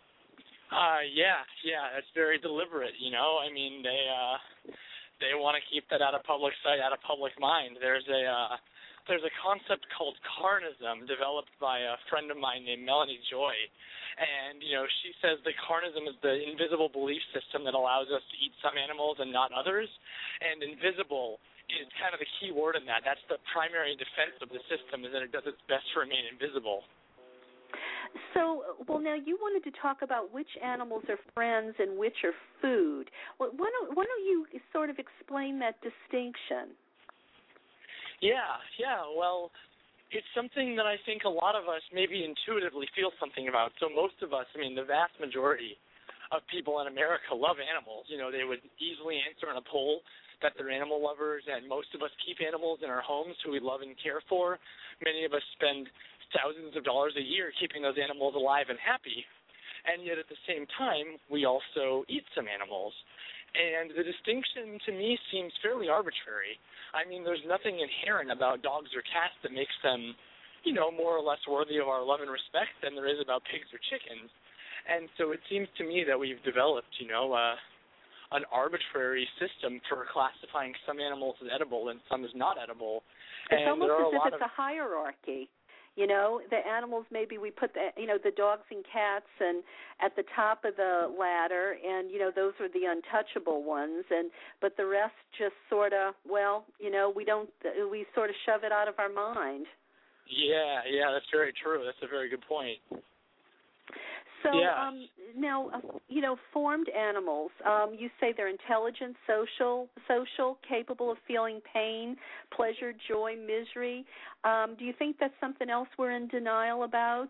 [SPEAKER 4] Yeah, it's very deliberate, I mean, they want to keep that out of public sight, out of public mind. There's a concept called carnism developed by a friend of mine named Melanie Joy, and she says that carnism is the invisible belief system that allows us to eat some animals and not others, and invisible is kind of the key word in that. That's the primary defense of the system, is that it does its best to remain invisible.
[SPEAKER 2] So, now you wanted to talk about which animals are friends and which are food. Well, why don't you sort of explain that distinction?
[SPEAKER 4] Yeah. Well, it's something that I think a lot of us maybe intuitively feel something about. So most of us, the vast majority of people in America love animals. They would easily answer in a poll that they're animal lovers, and most of us keep animals in our homes who we love and care for. Many of us spend thousands of dollars a year keeping those animals alive and happy. And yet at the same time, we also eat some animals. And the distinction to me seems fairly arbitrary. There's nothing inherent about dogs or cats that makes them, more or less worthy of our love and respect than there is about pigs or chickens. And so it seems to me that we've developed, an arbitrary system for classifying some animals as edible and some as not edible.
[SPEAKER 2] It's almost as if it's a hierarchy. The animals, maybe we put the dogs and cats and at the top of the ladder, and those are the untouchable ones, but the rest just sort of, we sort of shove it out of our mind.
[SPEAKER 4] Yeah, that's very true. That's a very good point.
[SPEAKER 2] So now, formed animals, you say they're intelligent, social, capable of feeling pain, pleasure, joy, misery. Do you think that's something else we're in denial about,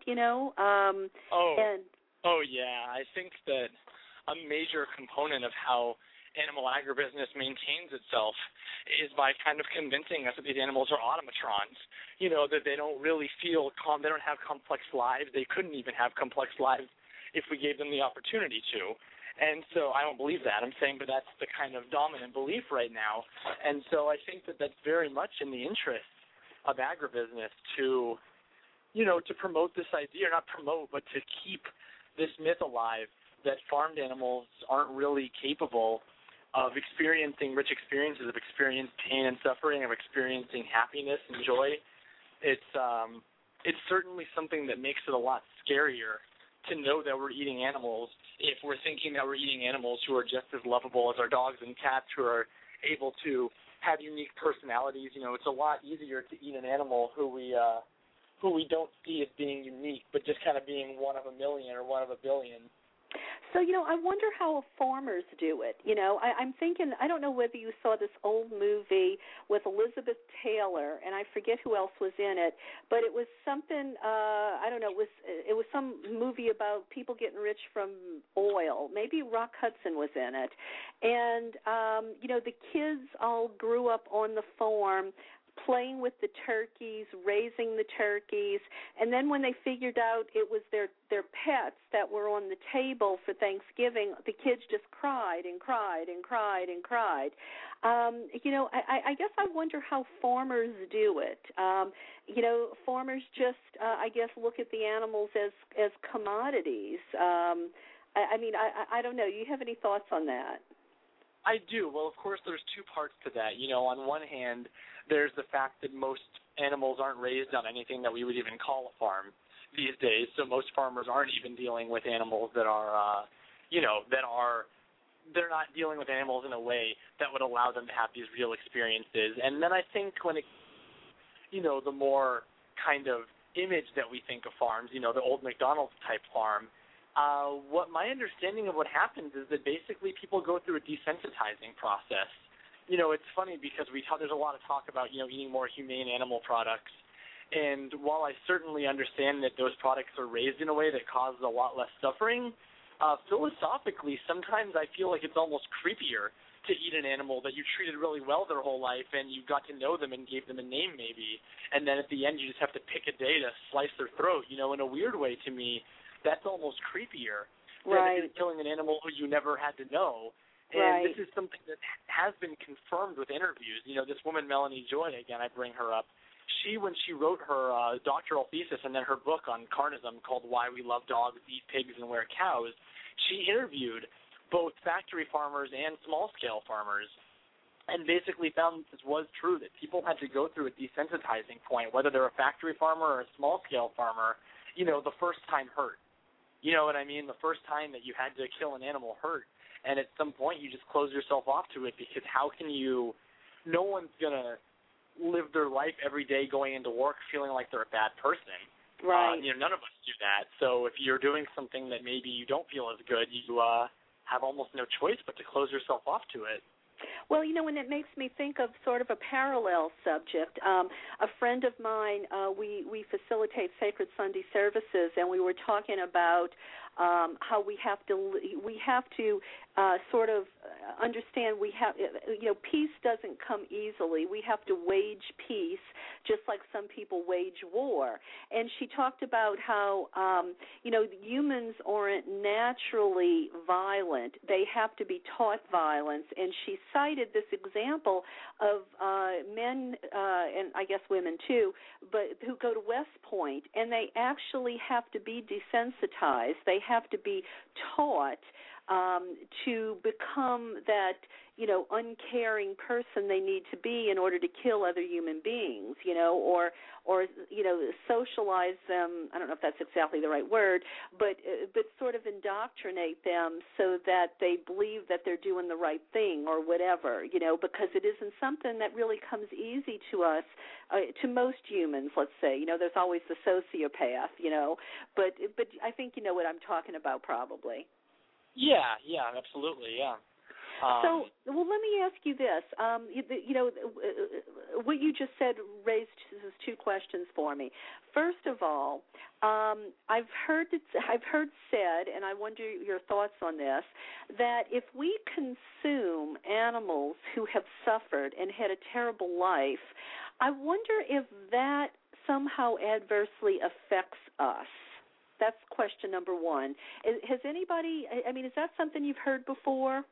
[SPEAKER 4] Oh, yeah. I think that a major component of how animal agribusiness maintains itself is by kind of convincing us that these animals are automatrons, that they don't really feel they don't have complex lives. They couldn't even have complex lives if we gave them the opportunity to. And so I don't believe that. I'm saying that that's the kind of dominant belief right now. And so I think that that's very much in the interest of agribusiness to, to promote this idea, not promote, but to keep this myth alive that farmed animals aren't really capable of experiencing rich experiences, of experiencing pain and suffering, of experiencing happiness and joy. It's certainly something that makes it a lot scarier to know that we're eating animals if we're thinking that we're eating animals who are just as lovable as our dogs and cats, who are able to have unique personalities. It's a lot easier to eat an animal who we don't see as being unique, but just kind of being one of a million or one of a billion.
[SPEAKER 2] So, I wonder how farmers do it. I'm thinking, I don't know whether you saw this old movie with Elizabeth Taylor, and I forget who else was in it, but it was something, I don't know, it was some movie about people getting rich from oil. Maybe Rock Hudson was in it. And, the kids all grew up on the farm, playing with the turkeys, raising the turkeys, and then when they figured out it was their pets that were on the table for Thanksgiving, the kids just cried and cried and cried and cried. I guess I wonder how farmers do it. Farmers just, I guess, look at the animals as commodities. I don't know. You have any thoughts on that?
[SPEAKER 4] I do. Well, of course, there's two parts to that. On one hand, there's the fact that most animals aren't raised on anything that we would even call a farm these days. So most farmers aren't even dealing with animals that are, they're not dealing with animals in a way that would allow them to have these real experiences. And then I think when it, the more kind of image that we think of farms, the old McDonald's type farm, what my understanding of what happens is that basically people go through a desensitizing process. It's funny because there's a lot of talk about, eating more humane animal products. And while I certainly understand that those products are raised in a way that causes a lot less suffering, philosophically, sometimes I feel like it's almost creepier to eat an animal that you treated really well their whole life and you got to know them and gave them a name maybe. And then at the end you just have to pick a day to slice their throat. In a weird way to me, that's almost creepier than killing an animal who you never had to know. And this is something that has been confirmed with interviews. This woman, Melanie Joy, again, I bring her up. When she wrote her doctoral thesis and then her book on carnism called Why We Love Dogs, Eat Pigs, and Wear Cows, she interviewed both factory farmers and small-scale farmers and basically found this was true, that people had to go through a desensitizing point, whether they're a factory farmer or a small-scale farmer. The first time hurt. You know what I mean? The first time that you had to kill an animal hurt. And at some point you just close yourself off to it because no one's going to live their life every day going into work feeling like they're a bad person.
[SPEAKER 2] Right.
[SPEAKER 4] None of us do that. So if you're doing something that maybe you don't feel as good, you have almost no choice but to close yourself off to it.
[SPEAKER 2] Well, and it makes me think of sort of a parallel subject. A friend of mine, we facilitate Sacred Sunday services, and we were talking about how we have to sort of understand peace doesn't come easily. We have to wage peace just like some people wage war. And she talked about how, humans aren't naturally violent. They have to be taught violence. And she cited this example of men, and I guess women too, but who go to West Point, and they actually have to be desensitized. They have to be taught to become that, uncaring person they need to be in order to kill other human beings, or socialize them. I don't know if that's exactly the right word, but sort of indoctrinate them so that they believe that they're doing the right thing or whatever, because it isn't something that really comes easy to us, to most humans, let's say. There's always the sociopath, but I think you know what I'm talking about probably.
[SPEAKER 4] Yeah, absolutely, yeah.
[SPEAKER 2] Well, let me ask you this. What you just said raised two questions for me. First of all, I've heard said, and I wonder your thoughts on this, that if we consume animals who have suffered and had a terrible life, I wonder if that somehow adversely affects us. That's question number one. Has anybody, is that something you've heard before?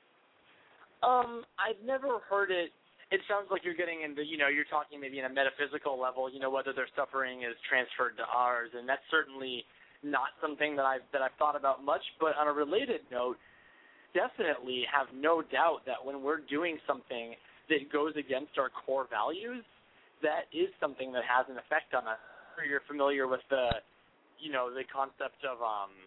[SPEAKER 4] I've never heard it. It sounds like you're getting into, you're talking maybe in a metaphysical level, whether their suffering is transferred to ours, and that's certainly not something that I've thought about much. But on a related note, definitely have no doubt that when we're doing something that goes against our core values, that is something that has an effect on us. You're familiar with the concept of,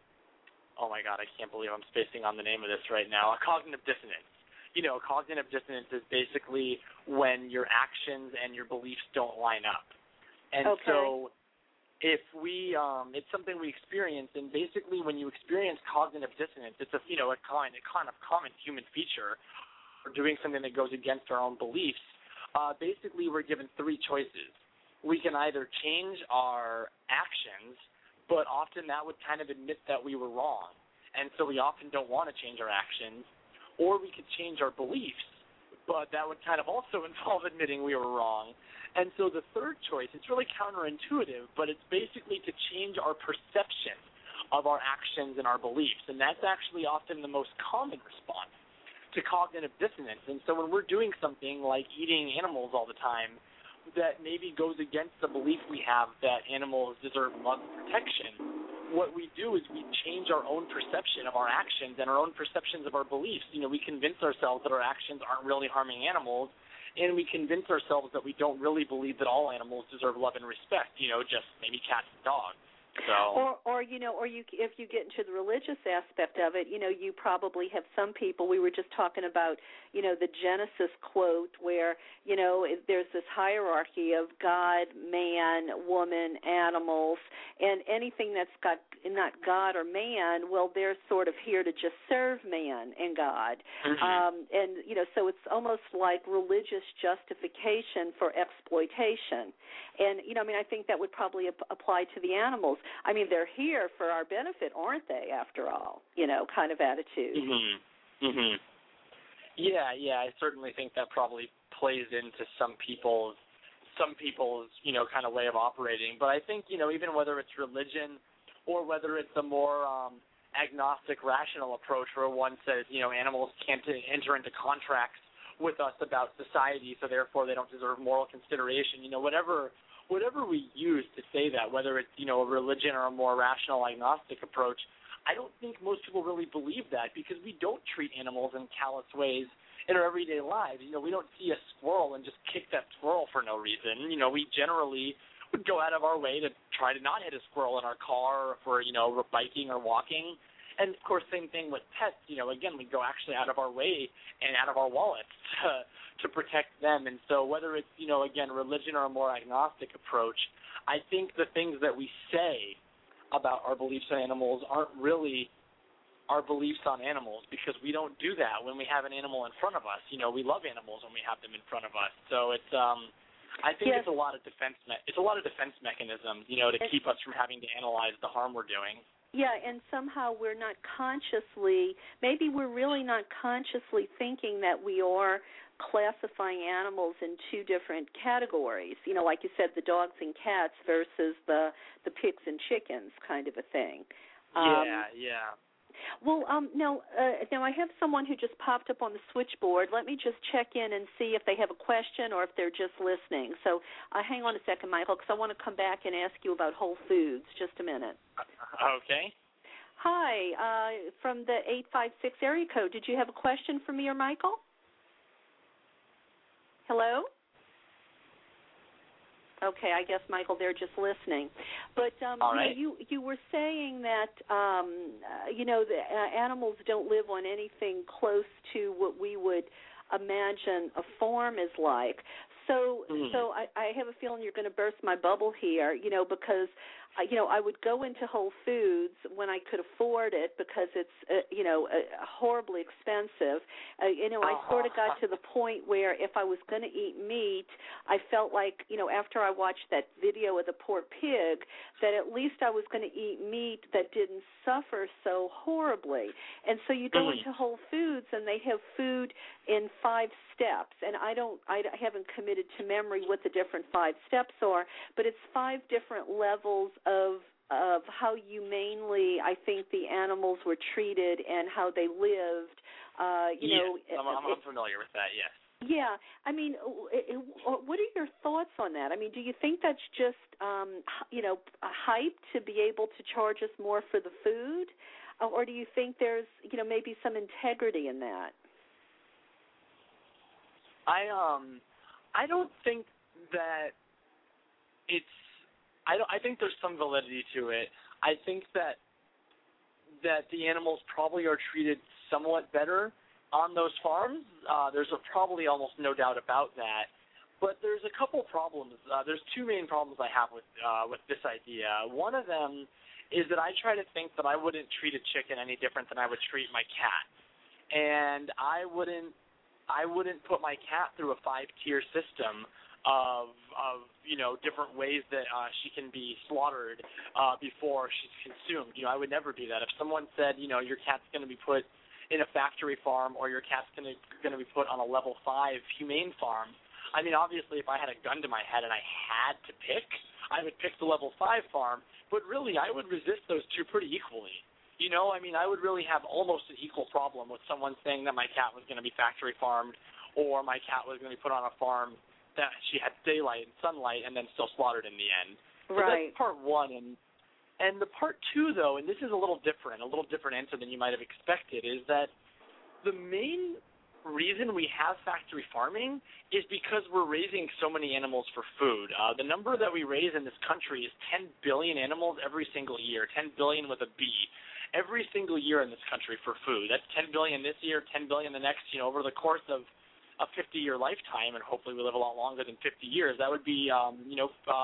[SPEAKER 4] oh my God, I can't believe I'm spacing on the name of this right now, cognitive dissonance. Cognitive dissonance is basically when your actions and your beliefs don't line up. And so if we, it's something we experience, and basically when you experience cognitive dissonance, it's a kind of common human feature for doing something that goes against our own beliefs. Basically we're given three choices. We can either change our actions, but often that would kind of admit that we were wrong. And so we often don't want to change our actions. Or we could change our beliefs, but that would kind of also involve admitting we were wrong. And so the third choice, it's really counterintuitive, but it's basically to change our perception of our actions and our beliefs. And that's actually often the most common response to cognitive dissonance. And so when we're doing something like eating animals all the time that maybe goes against the belief we have that animals deserve love and protection, what we do is we change our own perception of our actions and our own perceptions of our beliefs. We convince ourselves that our actions aren't really harming animals, and we convince ourselves that we don't really believe that all animals deserve love and respect, just maybe cats and dogs. So. Or if you get into the religious aspect of it, you probably have some people. We were just talking about, the Genesis quote where, there's this hierarchy of God, man, woman, animals, and anything that's got not God or man, well, they're sort of here to just serve man and God. Mm-hmm. So it's almost like religious justification for exploitation. And, I think that would probably apply to the animals. They're here for our benefit, aren't they, after all, kind of attitude. Mm-hmm. Mm-hmm. Yeah, I certainly think that probably plays into some people's, kind of way of operating. But I think, even whether it's religion or whether it's a more agnostic, rational approach where one says, animals can't enter into contracts with us about society, so therefore they don't deserve moral consideration, whatever we use to say that, whether it's, a religion or a more rational agnostic approach, I don't think most people really believe that because we don't treat animals in callous ways in our everyday lives. We don't see a squirrel and just kick that squirrel for no reason. We generally would go out of our way to try to not hit a squirrel in our car or if we're, we're biking or walking. And, of course, same thing with pets. Again, we go actually out of our way and out of our wallets to protect them. And so whether it's, again, religion or a more agnostic approach, I think the things that we say about our beliefs on animals aren't really our beliefs on animals because we don't do that when we have an animal in front of us. We love animals when we have them in front of us. So it's I think it's a lot of defense mechanisms, to keep us from having to analyze the harm we're doing.
[SPEAKER 2] Yeah, and somehow we're not consciously, maybe we're really not consciously thinking that we are classifying animals in two different categories. Like you said, the dogs and cats versus the pigs and chickens kind of a thing.
[SPEAKER 4] Yeah.
[SPEAKER 2] Well, now I have someone who just popped up on the switchboard. Let me just check in and see if they have a question or if they're just listening. So hang on a second, Michael, because I want to come back and ask you about Whole Foods. Just a minute.
[SPEAKER 4] Okay.
[SPEAKER 2] Hi, from the 856 area code. Did you have a question for me or Michael? Hello? Okay, I guess, Michael, they're just listening. But
[SPEAKER 4] all right.
[SPEAKER 2] you were saying that, the animals don't live on anything close to what we would imagine a farm is like. So I have a feeling you're going to burst my bubble here, because I would go into Whole Foods when I could afford it because it's, horribly expensive. I sort of got to the point where if I was going to eat meat, I felt like, after I watched that video of the poor pig, that at least I was going to eat meat that didn't suffer so horribly. And so you go into Whole Foods and they have food in 5 steps, and I haven't committed to memory what the different 5 steps are, but it's 5 different levels of how humanely I think the animals were treated and how they lived.
[SPEAKER 4] I'm familiar with that. Yes.
[SPEAKER 2] Yeah, I mean, what are your thoughts on that? I mean, do you think that's just hype to be able to charge us more for the food, or do you think there's maybe some integrity in that?
[SPEAKER 4] I don't think that it's. I think there's some validity to it. I think that the animals probably are treated somewhat better on those farms. There's probably almost no doubt about that. But there's a couple problems. There's 2 main problems I have with this idea. One of them is that I try to think that I wouldn't treat a chicken any different than I would treat my cat, and I wouldn't put my cat through a 5-tier system of different ways that she can be slaughtered before she's consumed. I would never do that. If someone said, your cat's going to be put in a factory farm or your cat's going to be put on a level 5 humane farm, I mean, obviously, if I had a gun to my head and I had to pick, I would pick the level 5 farm. But really, I would resist those 2 pretty equally. I would really have almost an equal problem with someone saying that my cat was going to be factory farmed or my cat was going to be put on a farm that she had daylight and sunlight and then still slaughtered in the end. So
[SPEAKER 2] right.
[SPEAKER 4] That's part 1. And the part 2, though, and this is a little different answer than you might have expected, is that the main reason we have factory farming is because we're raising so many animals for food. The number that we raise in this country is 10 billion animals every single year, 10 billion with a B, every single year in this country for food. That's 10 billion this year, 10 billion the next, over the course of a 50-year lifetime, and hopefully we live a lot longer than 50 years. That would be, 500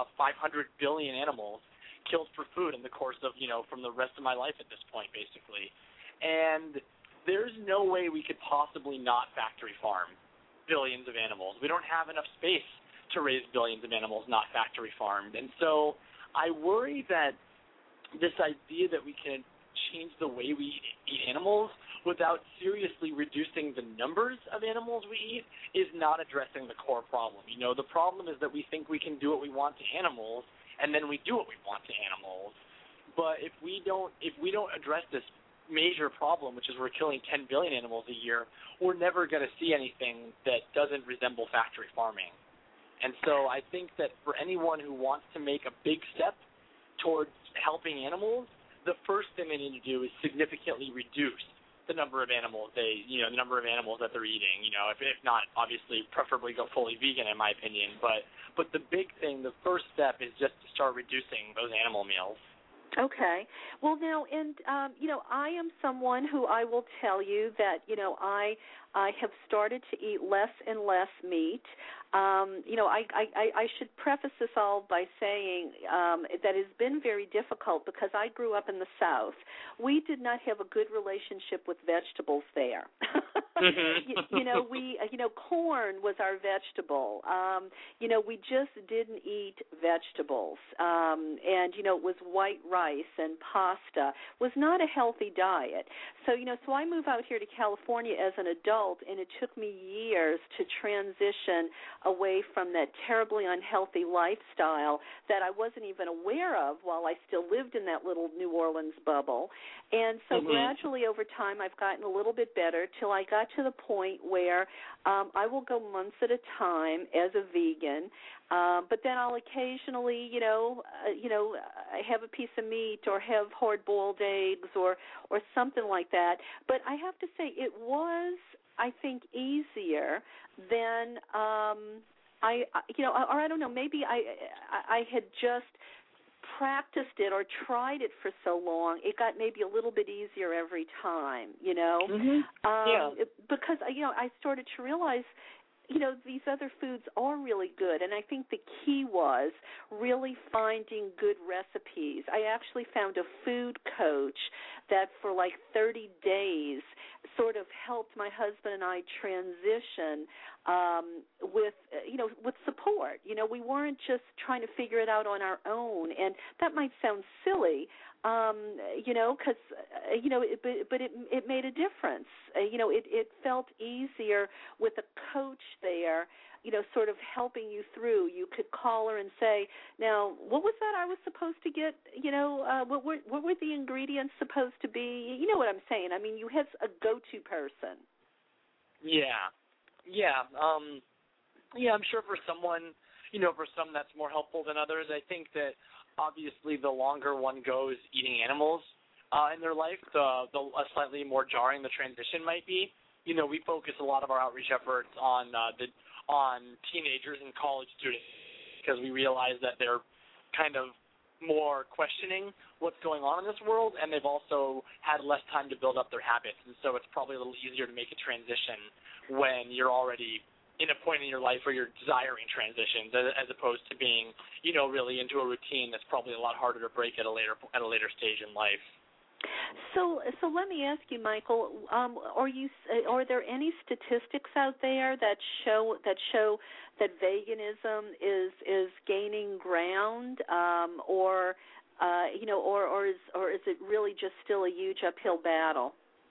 [SPEAKER 4] billion animals killed for food in the course of, from the rest of my life at this point, basically. And there's no way we could possibly not factory farm billions of animals. We don't have enough space to raise billions of animals not factory farmed. And so I worry that this idea that we can change the way we eat animals without seriously reducing the numbers of animals we eat is not addressing the core problem. The problem is that we think we can do what we want to animals, and then we do what we want to animals. But if we don't address this major problem, which is we're killing 10 billion animals a year, we're never going to see anything that doesn't resemble factory farming. And so I think that for anyone who wants to make a big step towards helping animals, the first thing they need to do is significantly reduce the number of animals that they're eating. If not, obviously, preferably go fully vegan, in my opinion. But the big thing, the first step, is just to start reducing those animal meals.
[SPEAKER 2] Okay. Well, now, and, I am someone who I will tell you that, I have started to eat less and less meat. I should preface this all by saying that it's been very difficult because I grew up in the South. We did not have a good relationship with vegetables there. Corn was our vegetable. We just didn't eat vegetables. It was white rice and pasta. Was not a healthy diet. So I moved out here to California as an adult, and it took me years to transition away from that terribly unhealthy lifestyle that I wasn't even aware of while I still lived in that little New Orleans bubble. And so gradually over time I've gotten a little bit better till I got to the point where I will go months at a time as a vegan, but then I'll occasionally, have a piece of meat or have hard-boiled eggs or something like that. But I have to say it was, I think, easier than I don't know, maybe I had just practiced it or tried it for so long, it got maybe a little bit easier every time,
[SPEAKER 3] Yeah.
[SPEAKER 2] because, I started to realize these other foods are really good, and I think the key was really finding good recipes. I actually found a food coach that for like 30 days sort of helped my husband and I transition with support. We weren't just trying to figure it out on our own, and that might sound silly, because but it made a difference. It felt easier with a coach there, sort of helping you through. You could call her and say, now, what was that I was supposed to get? What were the ingredients supposed to be? You know what I'm saying? I mean, you have a go-to person.
[SPEAKER 4] Yeah. I'm sure for someone, for some that's more helpful than others. I think that obviously the longer one goes eating animals in their life, the slightly more jarring the transition might be. We focus a lot of our outreach efforts on teenagers and college students because we realize that they're kind of more questioning what's going on in this world, and they've also had less time to build up their habits, and so it's probably a little easier to make a transition when you're already in a point in your life where you're desiring transitions, as opposed to being, really into a routine that's probably a lot harder to break at a later stage in life.
[SPEAKER 2] So let me ask you, Michael, are there any statistics out there that show that veganism is gaining ground, or is it really just still a huge uphill battle?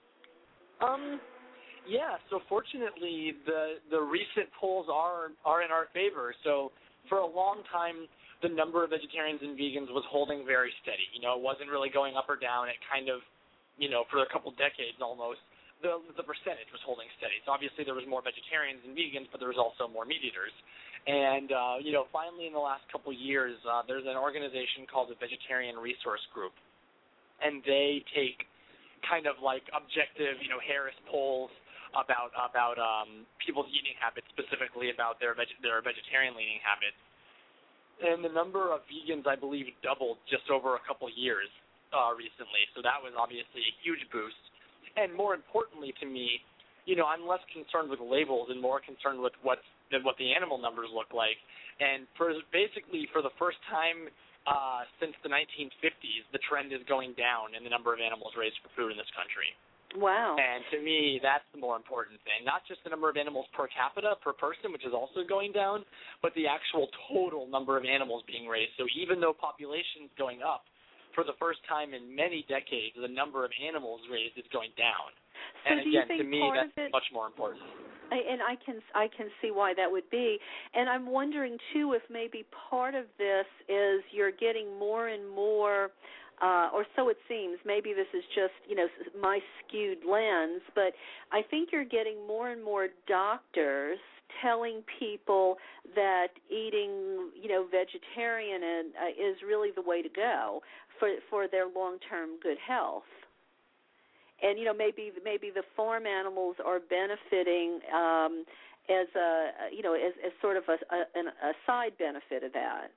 [SPEAKER 4] Yeah, so fortunately the recent polls are in our favor. So for a long time the number of vegetarians and vegans was holding very steady. It wasn't really going up or down. It kind of, for a couple decades almost, the percentage was holding steady. So obviously there was more vegetarians and vegans, but there was also more meat eaters. And, finally in the last couple years, there's an organization called the Vegetarian Resource Group. And they take kind of like objective, Harris polls about people's eating habits, specifically about their vegetarian eating habits. And the number of vegans, I believe, doubled just over a couple years recently. So that was obviously a huge boost. And more importantly to me, I'm less concerned with labels and more concerned with what the animal numbers look like. And for the first time since the 1950s, the trend is going down in the number of animals raised for food in this country.
[SPEAKER 2] Wow.
[SPEAKER 4] And to me, that's the more important thing. Not just the number of animals per capita, per person, which is also going down, but the actual total number of animals being raised. So even though population is going up, for the first time in many decades, the number of animals raised is going down.
[SPEAKER 2] So
[SPEAKER 4] and
[SPEAKER 2] do
[SPEAKER 4] again,
[SPEAKER 2] you think
[SPEAKER 4] to me,
[SPEAKER 2] part
[SPEAKER 4] that's
[SPEAKER 2] of it,
[SPEAKER 4] much more important.
[SPEAKER 2] And I can see why that would be. And I'm wondering, too, if maybe part of this is you're getting more and more, or so it seems, maybe this is just, my skewed lens, but I think you're getting more and more doctors telling people that eating, vegetarian is really the way to go for their long-term good health. And maybe the farm animals are benefiting as sort of a side benefit of that.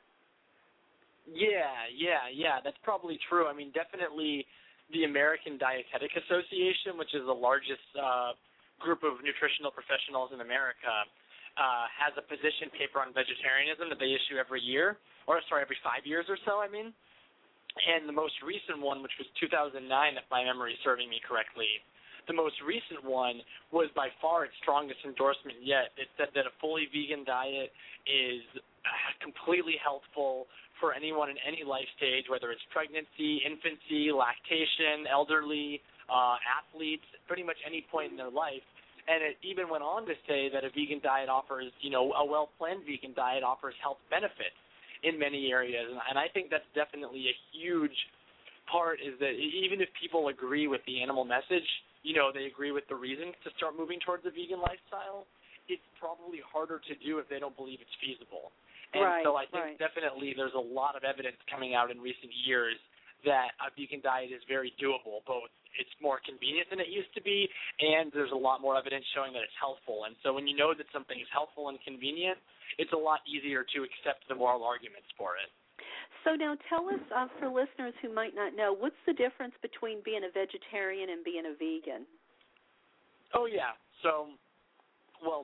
[SPEAKER 4] Yeah, that's probably true. I mean, definitely the American Dietetic Association, which is the largest group of nutritional professionals in America, has a position paper on vegetarianism that they issue every 5 years or so, And the most recent one, which was 2009, if my memory is serving me correctly, the most recent one was by far its strongest endorsement yet. It said that a fully vegan diet is completely healthful for anyone in any life stage, whether it's pregnancy, infancy, lactation, elderly, athletes, pretty much any point in their life. And it even went on to say that a vegan diet offers, a well-planned vegan diet offers health benefits in many areas. And I think that's definitely a huge part, is that even if people agree with the animal message, they agree with the reasons to start moving towards a vegan lifestyle, it's probably harder to do if they don't believe it's feasible. And so I think definitely there's a lot of evidence coming out in recent years that a vegan diet is very doable. Both it's more convenient than it used to be, and there's a lot more evidence showing that it's healthful. And so when you know that something is healthful and convenient, it's a lot easier to accept the moral arguments for it.
[SPEAKER 2] So now tell us, for listeners who might not know, what's the difference between being a vegetarian and being a vegan?
[SPEAKER 4] Oh, yeah. So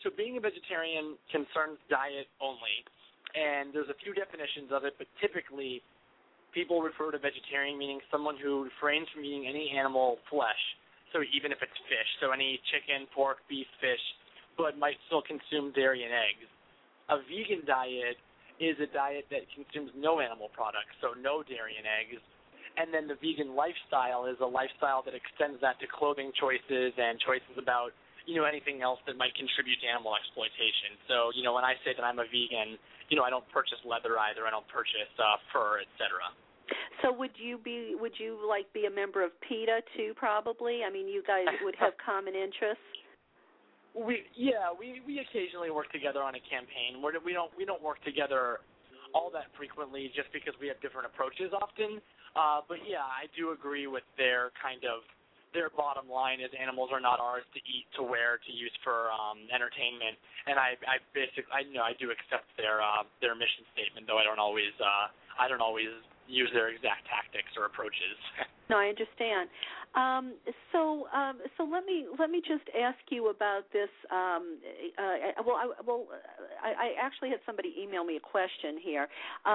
[SPEAKER 4] So being a vegetarian concerns diet only, and there's a few definitions of it, but typically people refer to vegetarian meaning someone who refrains from eating any animal flesh, so even if it's fish, so any chicken, pork, beef, fish, but might still consume dairy and eggs. A vegan diet is a diet that consumes no animal products, so no dairy and eggs. And then the vegan lifestyle is a lifestyle that extends that to clothing choices and choices about, anything else that might contribute to animal exploitation. So, when I say that I'm a vegan, I don't purchase leather either. I don't purchase fur, etc.
[SPEAKER 2] So would you be a member of PETA too? Probably. I mean, you guys would have common interests.
[SPEAKER 4] We occasionally work together on a campaign. We don't work together all that frequently just because we have different approaches often. But yeah, I do agree with their bottom line is animals are not ours to eat, to wear, to use for entertainment. And I do accept their mission statement, though I don't always use their exact tactics or approaches.
[SPEAKER 2] No, I understand. So let me just ask you about this. I actually had somebody email me a question here.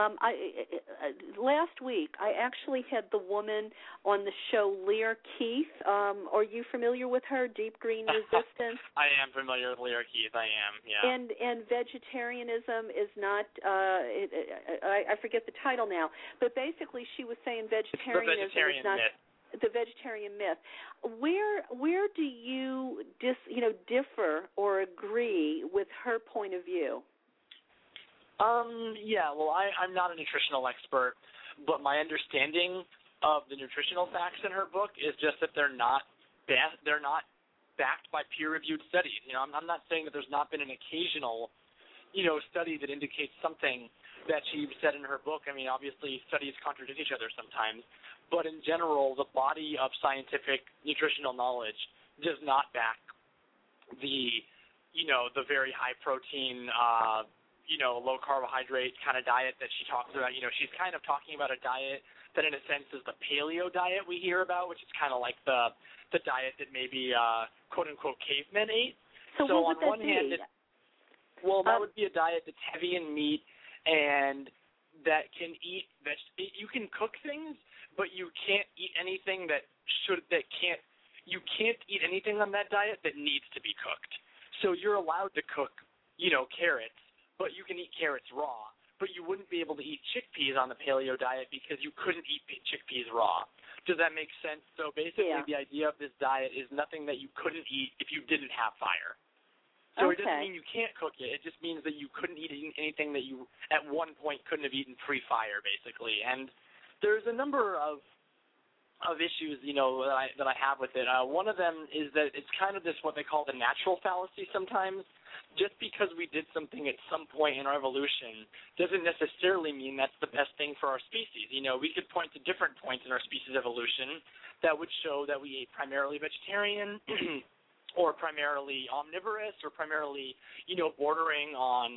[SPEAKER 2] Last week, I actually had the woman on the show, Lear Keith. Are you familiar with her, Deep Green Resistance?
[SPEAKER 4] I am familiar with Lear Keith. I am, yeah.
[SPEAKER 2] And vegetarianism is not. I forget the title now, but basically she was saying vegetarianism is not.
[SPEAKER 4] Myth.
[SPEAKER 2] The vegetarian myth. Where do you differ or agree with her point of view?
[SPEAKER 4] Yeah, well, I'm not a nutritional expert, but my understanding of the nutritional facts in her book is just that they're not backed by peer-reviewed studies. I'm not saying that there's not been an occasional, study that indicates something that she said in her book. I mean, obviously studies contradict each other sometimes, but in general, the body of scientific nutritional knowledge does not back the very high protein, low carbohydrate kind of diet that she talks about. She's kind of talking about a diet that in a sense is the paleo diet we hear about, which is kind of like the diet that maybe quote unquote cavemen ate.
[SPEAKER 2] So what would that be?
[SPEAKER 4] That would be a diet that's heavy in meat and that can eat you can cook things, but you can't eat anything you can't eat anything on that diet that needs to be cooked. So you're allowed to cook, carrots, but you can eat carrots raw. But you wouldn't be able to eat chickpeas on the paleo diet because you couldn't eat chickpeas raw. Does that make sense? So basically, The idea of this diet is nothing that you couldn't eat if you didn't have fire. So It doesn't mean you can't cook it. It just means that you couldn't eat anything that you at one point couldn't have eaten pre-fire, basically. And there's a number of issues, that I have with it. One of them is that it's kind of this what they call the natural fallacy sometimes. Just because we did something at some point in our evolution doesn't necessarily mean that's the best thing for our species. We could point to different points in our species evolution that would show that we ate primarily vegetarian or primarily omnivorous or primarily, bordering on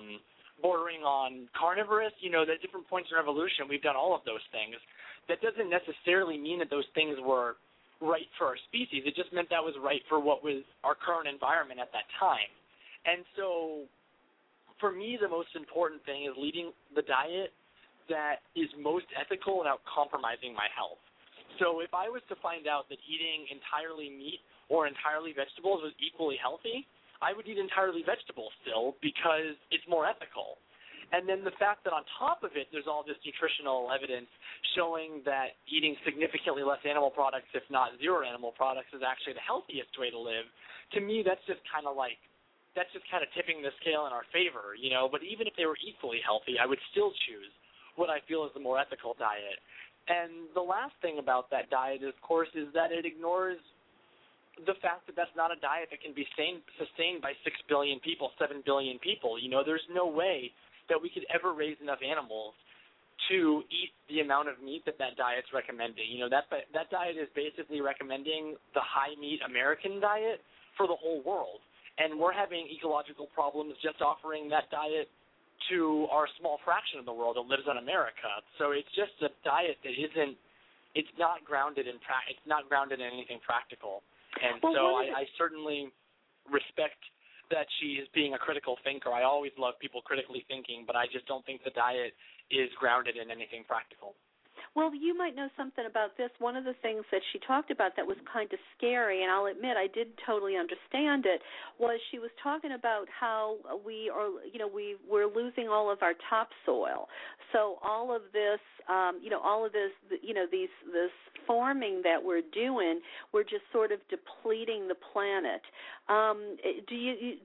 [SPEAKER 4] carnivorous. At different points in our evolution, we've done all of those things. That doesn't necessarily mean that those things were right for our species. It just meant that was right for what was our current environment at that time. And so for me, the most important thing is leading the diet that is most ethical without compromising my health. So if I was to find out that eating entirely meat or entirely vegetables was equally healthy, I would eat entirely vegetables still because it's more ethical. And then the fact that on top of it, there's all this nutritional evidence showing that eating significantly less animal products, if not zero animal products, is actually the healthiest way to live. To me, that's just kind of tipping the scale in our favor, But even if they were equally healthy, I would still choose what I feel is the more ethical diet. And the last thing about that diet, of course, is that it ignores the fact that that's not a diet that can be sustained by 6 billion people, 7 billion people. There's no way that we could ever raise enough animals to eat the amount of meat that diet's recommending. That diet is basically recommending the high-meat American diet for the whole world. And we're having ecological problems just offering that diet to our small fraction of the world that lives in America. So it's just a diet that it's not grounded in anything practical. And I certainly respect that she is being a critical thinker. I always love people critically thinking, but I just don't think the diet is grounded in anything practical.
[SPEAKER 2] Well, you might know something about this. One of the things that she talked about that was kind of scary, and I'll admit I didn't totally understand it, was she was talking about how we are, we're losing all of our topsoil. So all of this, all of this, this farming that we're doing, we're just sort of depleting the planet. Do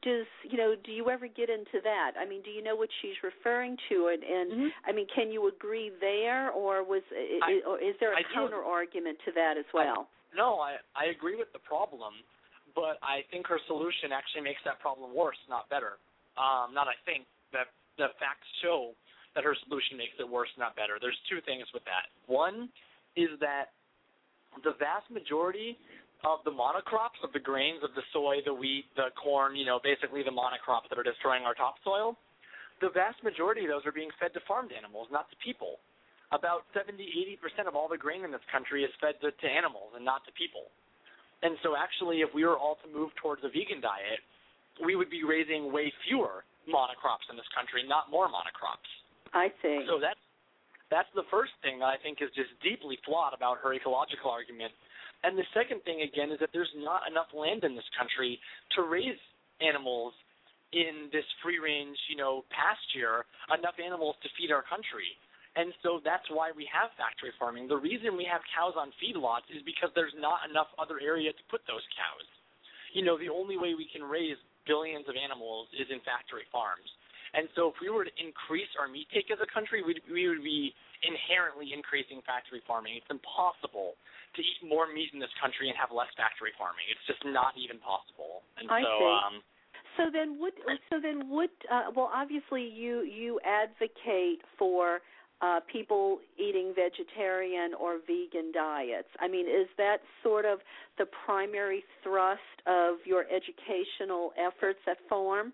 [SPEAKER 2] you ever get into that? I mean, do you know what she's referring to? And I mean, can you agree there, or is there a counter argument to that as well?
[SPEAKER 4] I agree with the problem, but I think her solution actually makes that problem worse, not better. I think that the facts show that her solution makes it worse, not better. There's two things with that. One is that the vast majority of the monocrops, of the grains, of the soy, the wheat, the corn, basically the monocrops that are destroying our topsoil, the vast majority of those are being fed to farmed animals, not to people. About 70-80% of all the grain in this country is fed to animals and not to people. And so actually, if we were all to move towards a vegan diet, we would be raising way fewer monocrops in this country, not more monocrops.
[SPEAKER 2] I see.
[SPEAKER 4] So that's the first thing that I think is just deeply flawed about her ecological argument. And the second thing, again, is that there's not enough land in this country to raise animals in this free-range, pasture, enough animals to feed our country. And so that's why we have factory farming. The reason we have cows on feedlots is because there's not enough other area to put those cows. The only way we can raise billions of animals is in factory farms. And so if we were to increase our meat take as a country, we would be inherently increasing factory farming. It's impossible to eat more meat in this country and have less factory farming. It's just not even possible. And
[SPEAKER 2] I see. So then obviously you advocate for people eating vegetarian or vegan diets. I mean, is that sort of the primary thrust of your educational efforts at Form?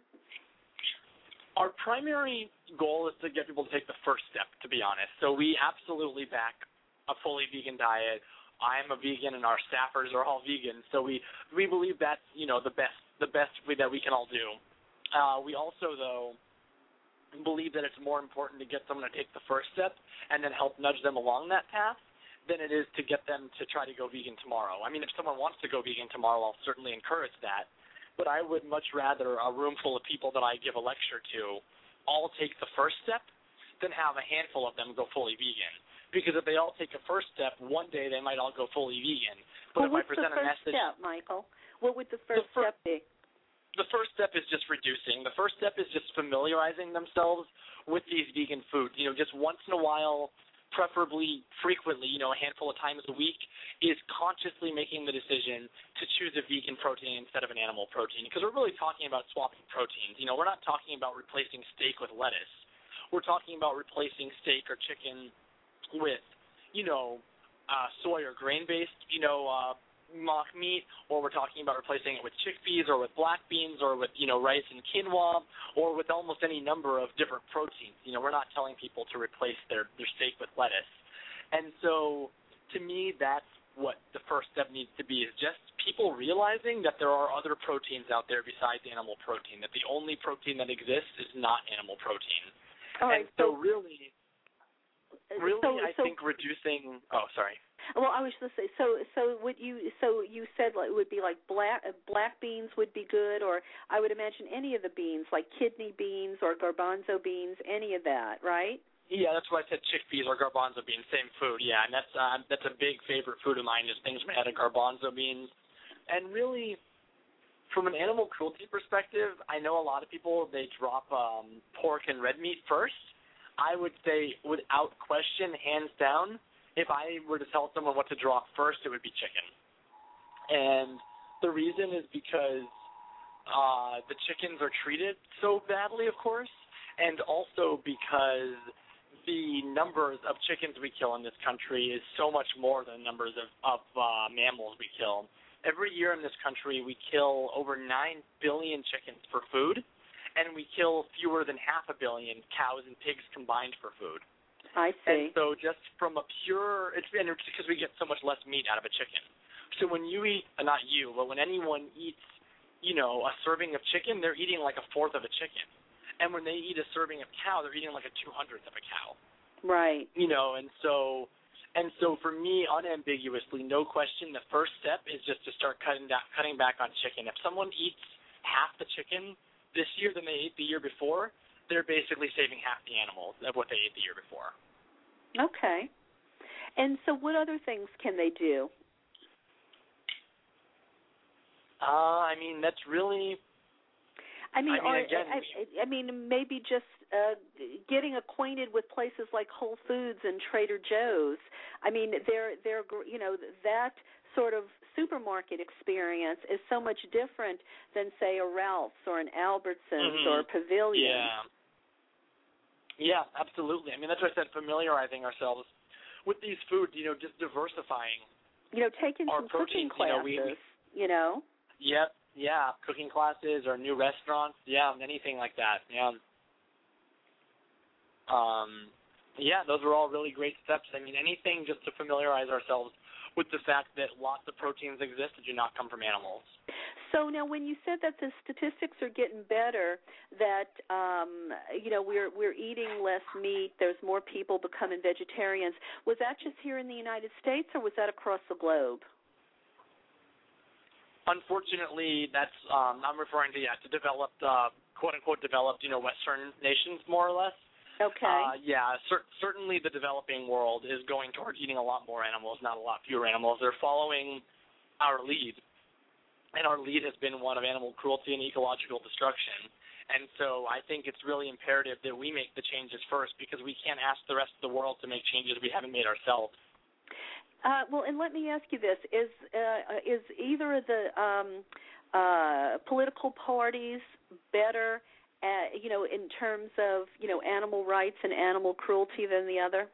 [SPEAKER 4] Our primary goal is to get people to take the first step, to be honest. So we absolutely back a fully vegan diet. I am a vegan, and our staffers are all vegan. So we believe that's the best that we can all do. We also, though, believe that it's more important to get someone to take the first step and then help nudge them along that path than it is to get them to try to go vegan tomorrow. I mean, if someone wants to go vegan tomorrow, I'll certainly encourage that. But I would much rather a room full of people that I give a lecture to all take the first step than have a handful of them go fully vegan. Because if they all take a first step, one day they might all go fully vegan. But if I present a message...
[SPEAKER 2] What's the first step, Michael? What would the first step be?
[SPEAKER 4] The first step is just reducing. The first step is just familiarizing themselves with these vegan foods. Just once in a while, preferably frequently, a handful of times a week, is consciously making the decision to choose a vegan protein instead of an animal protein. Because we're really talking about swapping proteins. We're not talking about replacing steak with lettuce. We're talking about replacing steak or chicken with, soy or grain-based, mock meat, or we're talking about replacing it with chickpeas or with black beans or with, rice and quinoa or with almost any number of different proteins. We're not telling people to replace their steak with lettuce. And so to me, that's what the first step needs to be, is just people realizing that there are other proteins out there besides animal protein, that the only protein that exists is not animal protein.
[SPEAKER 2] All right,
[SPEAKER 4] and so really, I think reducing – oh, sorry.
[SPEAKER 2] Well, I was just say so you said it would be like black beans would be good, or I would imagine any of the beans, like kidney beans or garbanzo beans, any of that, right?
[SPEAKER 4] Yeah, that's why I said chickpeas or garbanzo beans, same food. Yeah, and that's a big favorite food of mine, is things made out of garbanzo beans. And really, from an animal cruelty perspective, I know a lot of people, they drop pork and red meat first. I would say, without question, hands down, if I were to tell someone what to drop first, it would be chicken. And the reason is because the chickens are treated so badly, of course, and also because the numbers of chickens we kill in this country is so much more than numbers of mammals we kill. Every year in this country, we kill over 9 billion chickens for food, and we kill fewer than 500 million cows and pigs combined for food.
[SPEAKER 2] I see.
[SPEAKER 4] And so just from a pure, it's because we get so much less meat out of a chicken. So when you eat, not you, but when anyone eats a serving of chicken, they're eating like a fourth of a chicken. And when they eat a serving of cow, they're eating like a 200th of a cow.
[SPEAKER 2] Right.
[SPEAKER 4] And so for me, unambiguously, no question, the first step is just to start cutting back on chicken. If someone eats half the chicken this year than they ate the year before, they're basically saving half the animals of what they ate the year before.
[SPEAKER 2] Okay. And so what other things can they do?
[SPEAKER 4] That's really...
[SPEAKER 2] maybe just getting acquainted with places like Whole Foods and Trader Joe's. They're that sort of supermarket experience is so much different than, say, a Ralph's or an Albertsons or a Pavilion.
[SPEAKER 4] Yeah, absolutely. That's why I said familiarizing ourselves with these foods. Just diversifying.
[SPEAKER 2] Taking
[SPEAKER 4] our
[SPEAKER 2] some
[SPEAKER 4] proteins,
[SPEAKER 2] cooking classes.
[SPEAKER 4] Yep. Yeah, cooking classes or new restaurants. Yeah, anything like that. Yeah. Those are all really great steps. Anything just to familiarize ourselves with the fact that lots of proteins exist that do not come from animals.
[SPEAKER 2] So now, when you said that the statistics are getting better, that we're eating less meat, there's more people becoming vegetarians. Was that just here in the United States, or was that across the globe?
[SPEAKER 4] Unfortunately, that's I'm referring to developed, quote unquote developed, Western nations more or less.
[SPEAKER 2] Okay.
[SPEAKER 4] Certainly the developing world is going towards eating a lot more animals, not a lot fewer animals. They're following our lead, and our lead has been one of animal cruelty and ecological destruction. And so I think it's really imperative that we make the changes first, because we can't ask the rest of the world to make changes we haven't made ourselves.
[SPEAKER 2] And let me ask you this: is either of the political parties better, in terms of animal rights and animal cruelty than the other?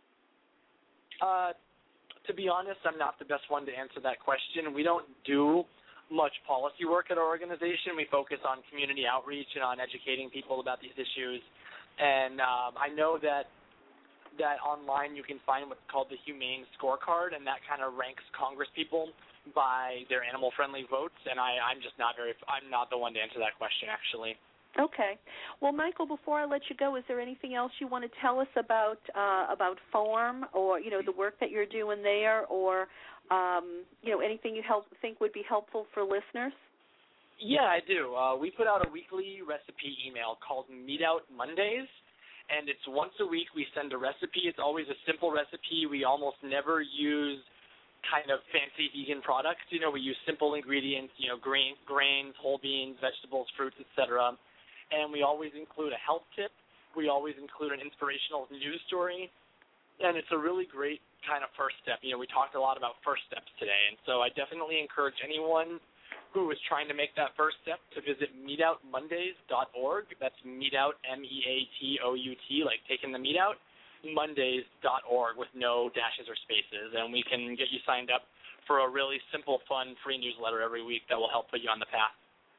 [SPEAKER 4] To be honest, I'm not the best one to answer that question. We don't do much policy work at our organization. We focus on community outreach and on educating people about these issues. And I know that online you can find what's called the Humane Scorecard, and that kind of ranks Congress people by their animal-friendly votes. And I'm not the one to answer that question, actually.
[SPEAKER 2] Okay. Well, Michael, before I let you go, is there anything else you want to tell us about Farm, or the work that you're doing there, or anything you think would be helpful for listeners?
[SPEAKER 4] Yeah, I do. We put out a weekly recipe email called Meat Out Mondays, and it's once a week we send a recipe. It's always a simple recipe. We almost never use kind of fancy vegan products. We use simple ingredients, grains, whole beans, vegetables, fruits, etc. And we always include a health tip. We always include an inspirational news story. And it's a really great kind of first step. We talked a lot about first steps today. And so I definitely encourage anyone who is trying to make that first step to visit meatoutmondays.org. That's meatout, MEATOUT, like taking the meat out, mondays.org with no dashes or spaces. And we can get you signed up for a really simple, fun, free newsletter every week that will help put you on the path.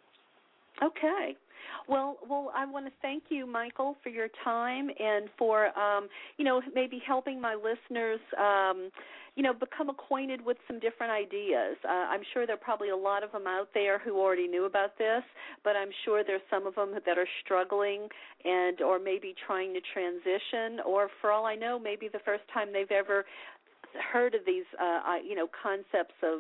[SPEAKER 2] Okay. Well, I want to thank you, Michael, for your time and for, maybe helping my listeners, become acquainted with some different ideas. I'm sure there are probably a lot of them out there who already knew about this, but I'm sure there's some of them that are struggling or maybe trying to transition, or for all I know, maybe the first time they've ever heard of these, concepts of,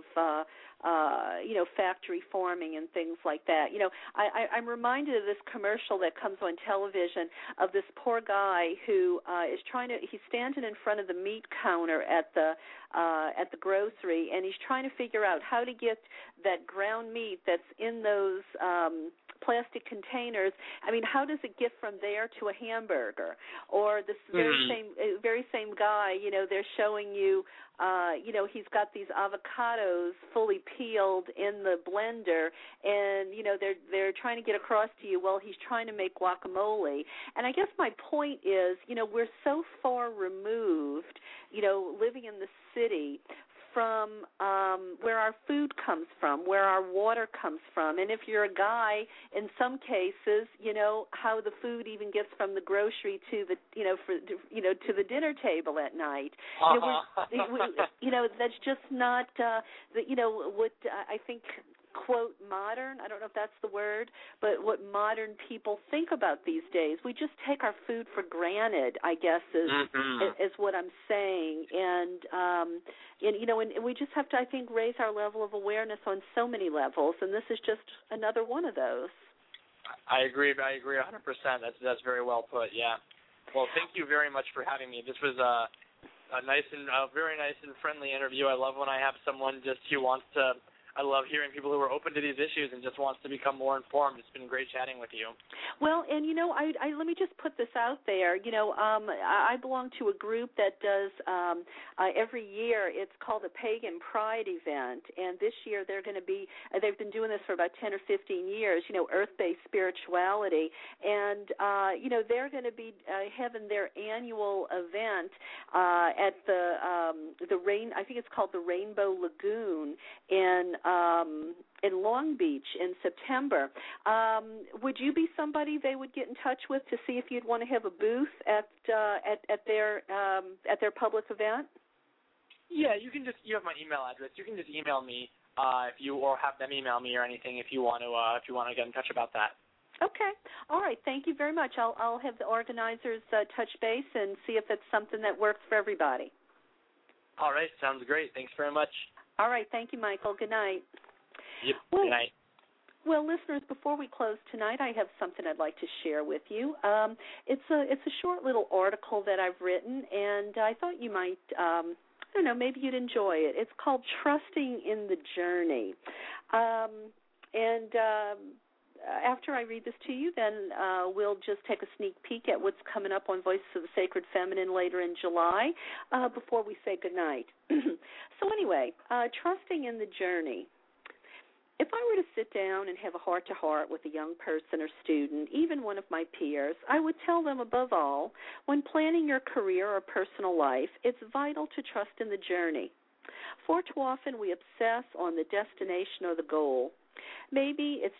[SPEAKER 2] factory farming and things like that. I'm reminded of this commercial that comes on television of this poor guy who is he's standing in front of the meat counter at the grocery, and he's trying to figure out how to get that ground meat that's in those plastic containers. How does it get from there to a hamburger? Or this very same guy, they're showing you, he's got these avocados fully peeled in the blender, and they're trying to get across to you, well, he's trying to make guacamole. And I guess my point is, we're so far removed, living in the city, from where our food comes from, where our water comes from. And if you're a guy, in some cases, how the food even gets from the grocery to the, to the dinner table at night. That's just not, what I think quote, modern. I don't know if that's the word, but what modern people think about these days. We just take our food for granted, I guess, is what I'm saying. And we just have to, I think, raise our level of awareness on so many levels, and this is just another one of those.
[SPEAKER 4] I agree 100%. That's very well put, yeah. Well, thank you very much for having me. This was a very nice and friendly interview. I love when I have someone just who wants to. I love hearing people who are open to these issues and just wants to become more informed. It's been great chatting with you.
[SPEAKER 2] Well, and I let me just put this out there. I belong to a group that does every year. It's called the Pagan Pride event, and this year they've been doing this for about 10 or 15 years. Earth-based spirituality, and they're going to be having their annual event at the rain. I think it's called the Rainbow Lagoon in Long Beach in September. Would you be somebody they would get in touch with to see if you'd want to have a booth at their public event?
[SPEAKER 4] Yeah, you have my email address. You can just email me or have them email me or anything if you want to get in touch about that.
[SPEAKER 2] Okay. All right. Thank you very much. I'll have the organizers touch base and see if it's something that works for everybody.
[SPEAKER 4] All right. Sounds great. Thanks very much.
[SPEAKER 2] All right. Thank you, Michael. Good night.
[SPEAKER 4] Yep. Good night.
[SPEAKER 2] Well, listeners, before we close tonight, I have something I'd like to share with you. It's a short little article that I've written, and I thought you might, maybe you'd enjoy it. It's called Trusting in the Journey. After I read this to you, then we'll just take a sneak peek at what's coming up on Voices of the Sacred Feminine later in July before we say goodnight. So anyway, trusting in the journey. If I were to sit down and have a heart-to-heart with a young person or student, even one of my peers, I would tell them above all, when planning your career or personal life, it's vital to trust in the journey. Far too often we obsess on the destination or the goal. Maybe it's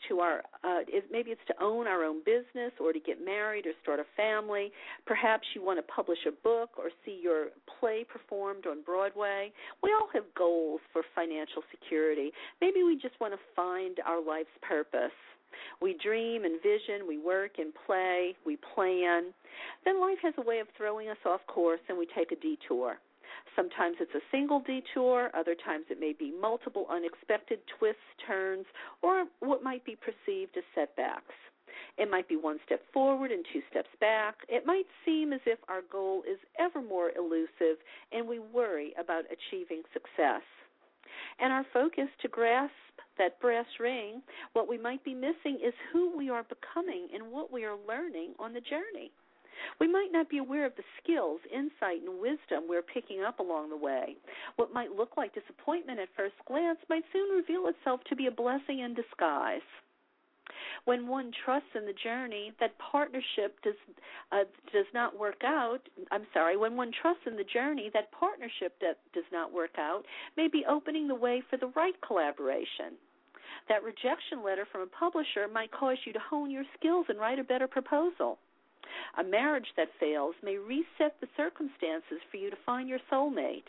[SPEAKER 2] to own our own business or to get married or start a family. Perhaps you want to publish a book or see your play performed on Broadway. We all have goals for financial security. Maybe we just want to find our life's purpose. We dream and vision, we work and play, we plan. Then life has a way of throwing us off course and we take a detour. Sometimes it's a single detour, other times it may be multiple unexpected twists, turns, or what might be perceived as setbacks. It might be one step forward and two steps back. It might seem as if our goal is ever more elusive and we worry about achieving success. And our focus to grasp that brass ring, what we might be missing is who we are becoming and what we are learning on the journey. We might not be aware of the skills, insight, and wisdom we're picking up along the way. What might look like disappointment at first glance might soon reveal itself to be a blessing in disguise. When one trusts in the journey, that partnership does not work out. When one trusts in the journey, that partnership that does not work out may be opening the way for the right collaboration. That rejection letter from a publisher might cause you to hone your skills and write a better proposal. A marriage that fails may reset the circumstances for you to find your soulmate.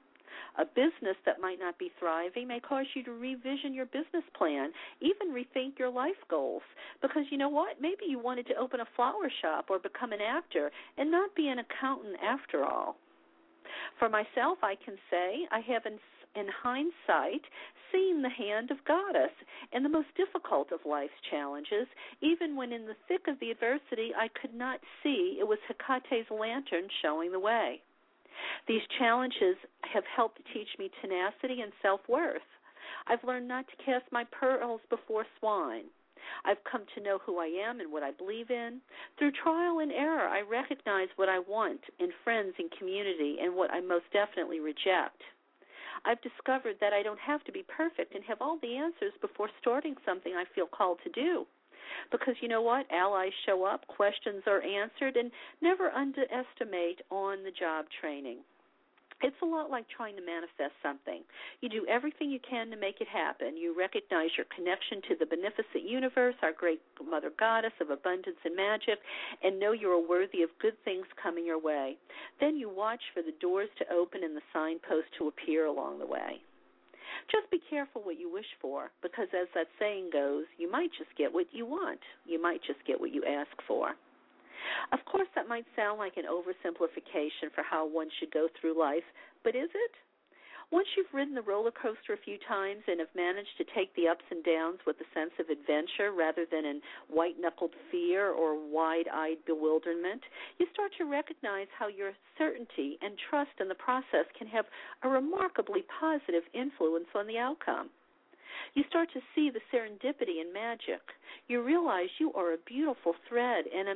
[SPEAKER 2] A business that might not be thriving may cause you to revision your business plan, even rethink your life goals. Because you know what? Maybe you wanted to open a flower shop or become an actor and not be an accountant after all. For myself, I can say I have, in hindsight, seen the hand of Goddess in the most difficult of life's challenges, even when in the thick of the adversity I could not see it was Hecate's lantern showing the way. These challenges have helped teach me tenacity and self-worth. I've learned not to cast my pearls before swine. I've come to know who I am and what I believe in. Through trial and error, I recognize what I want in friends and community and what I most definitely reject. I've discovered that I don't have to be perfect and have all the answers before starting something I feel called to do. Because you know what? Allies show up, questions are answered, and never underestimate on-the-job training. It's a lot like trying to manifest something. You do everything you can to make it happen. You recognize your connection to the beneficent universe, our great Mother Goddess of abundance and magic, and know you are worthy of good things coming your way. Then you watch for the doors to open and the signposts to appear along the way. Just be careful what you wish for, because as that saying goes, you might just get what you want. You might just get what you ask for. Of course, that might sound like an oversimplification for how one should go through life, but is it? Once you've ridden the roller coaster a few times and have managed to take the ups and downs with a sense of adventure rather than in white-knuckled fear or wide-eyed bewilderment, you start to recognize how your certainty and trust in the process can have a remarkably positive influence on the outcome. You start to see the serendipity and magic. You realize you are a beautiful thread in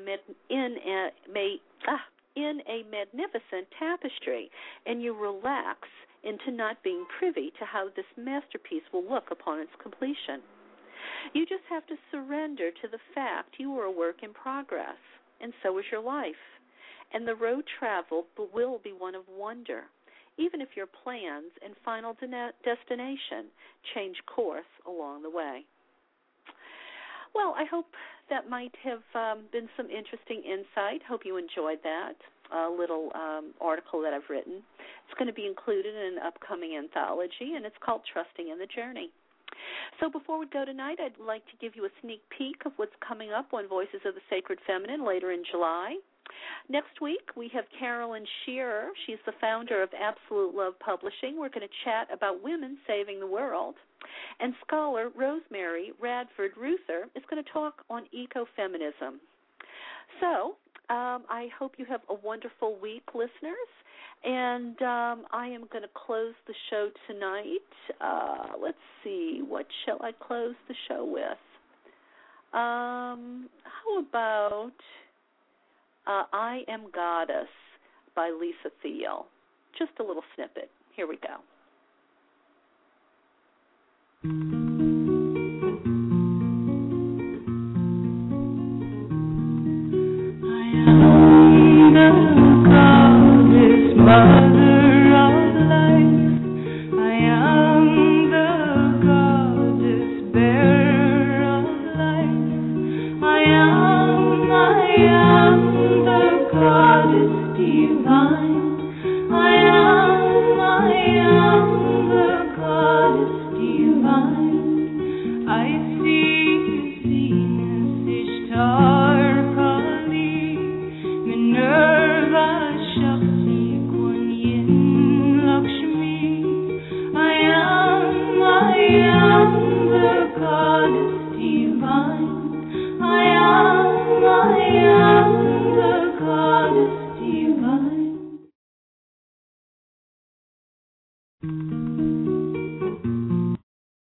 [SPEAKER 2] a magnificent tapestry, and you relax into not being privy to how this masterpiece will look upon its completion. You just have to surrender to the fact you are a work in progress, and so is your life. And the road traveled will be one of wonder, even if your plans and final destination change course along the way. Well, I hope that might have been some interesting insight. Hope you enjoyed that little article that I've written. It's going to be included in an upcoming anthology, and it's called Trusting in the Journey. So before we go tonight, I'd like to give you a sneak peek of what's coming up on Voices of the Sacred Feminine later in July. Next week, we have Carolyn Shearer. She's the founder of Absolute Love Publishing. We're going to chat about women saving the world. And scholar Rosemary Radford Ruther is going to talk on ecofeminism. So I hope you have a wonderful week, listeners. And I am going to close the show tonight. Let's see, what shall I close the show with? How about I Am Goddess by Lisa Thiel. Just a little snippet. Here we go. I am the goddess, mother of life. I am the goddess, bearer of life. I am the goddess divine. I am the goddess divine. I see Venus, Ishtar, Kali, Minerva, Shakti, Kuan Yin, Lakshmi. I am the goddess divine. I am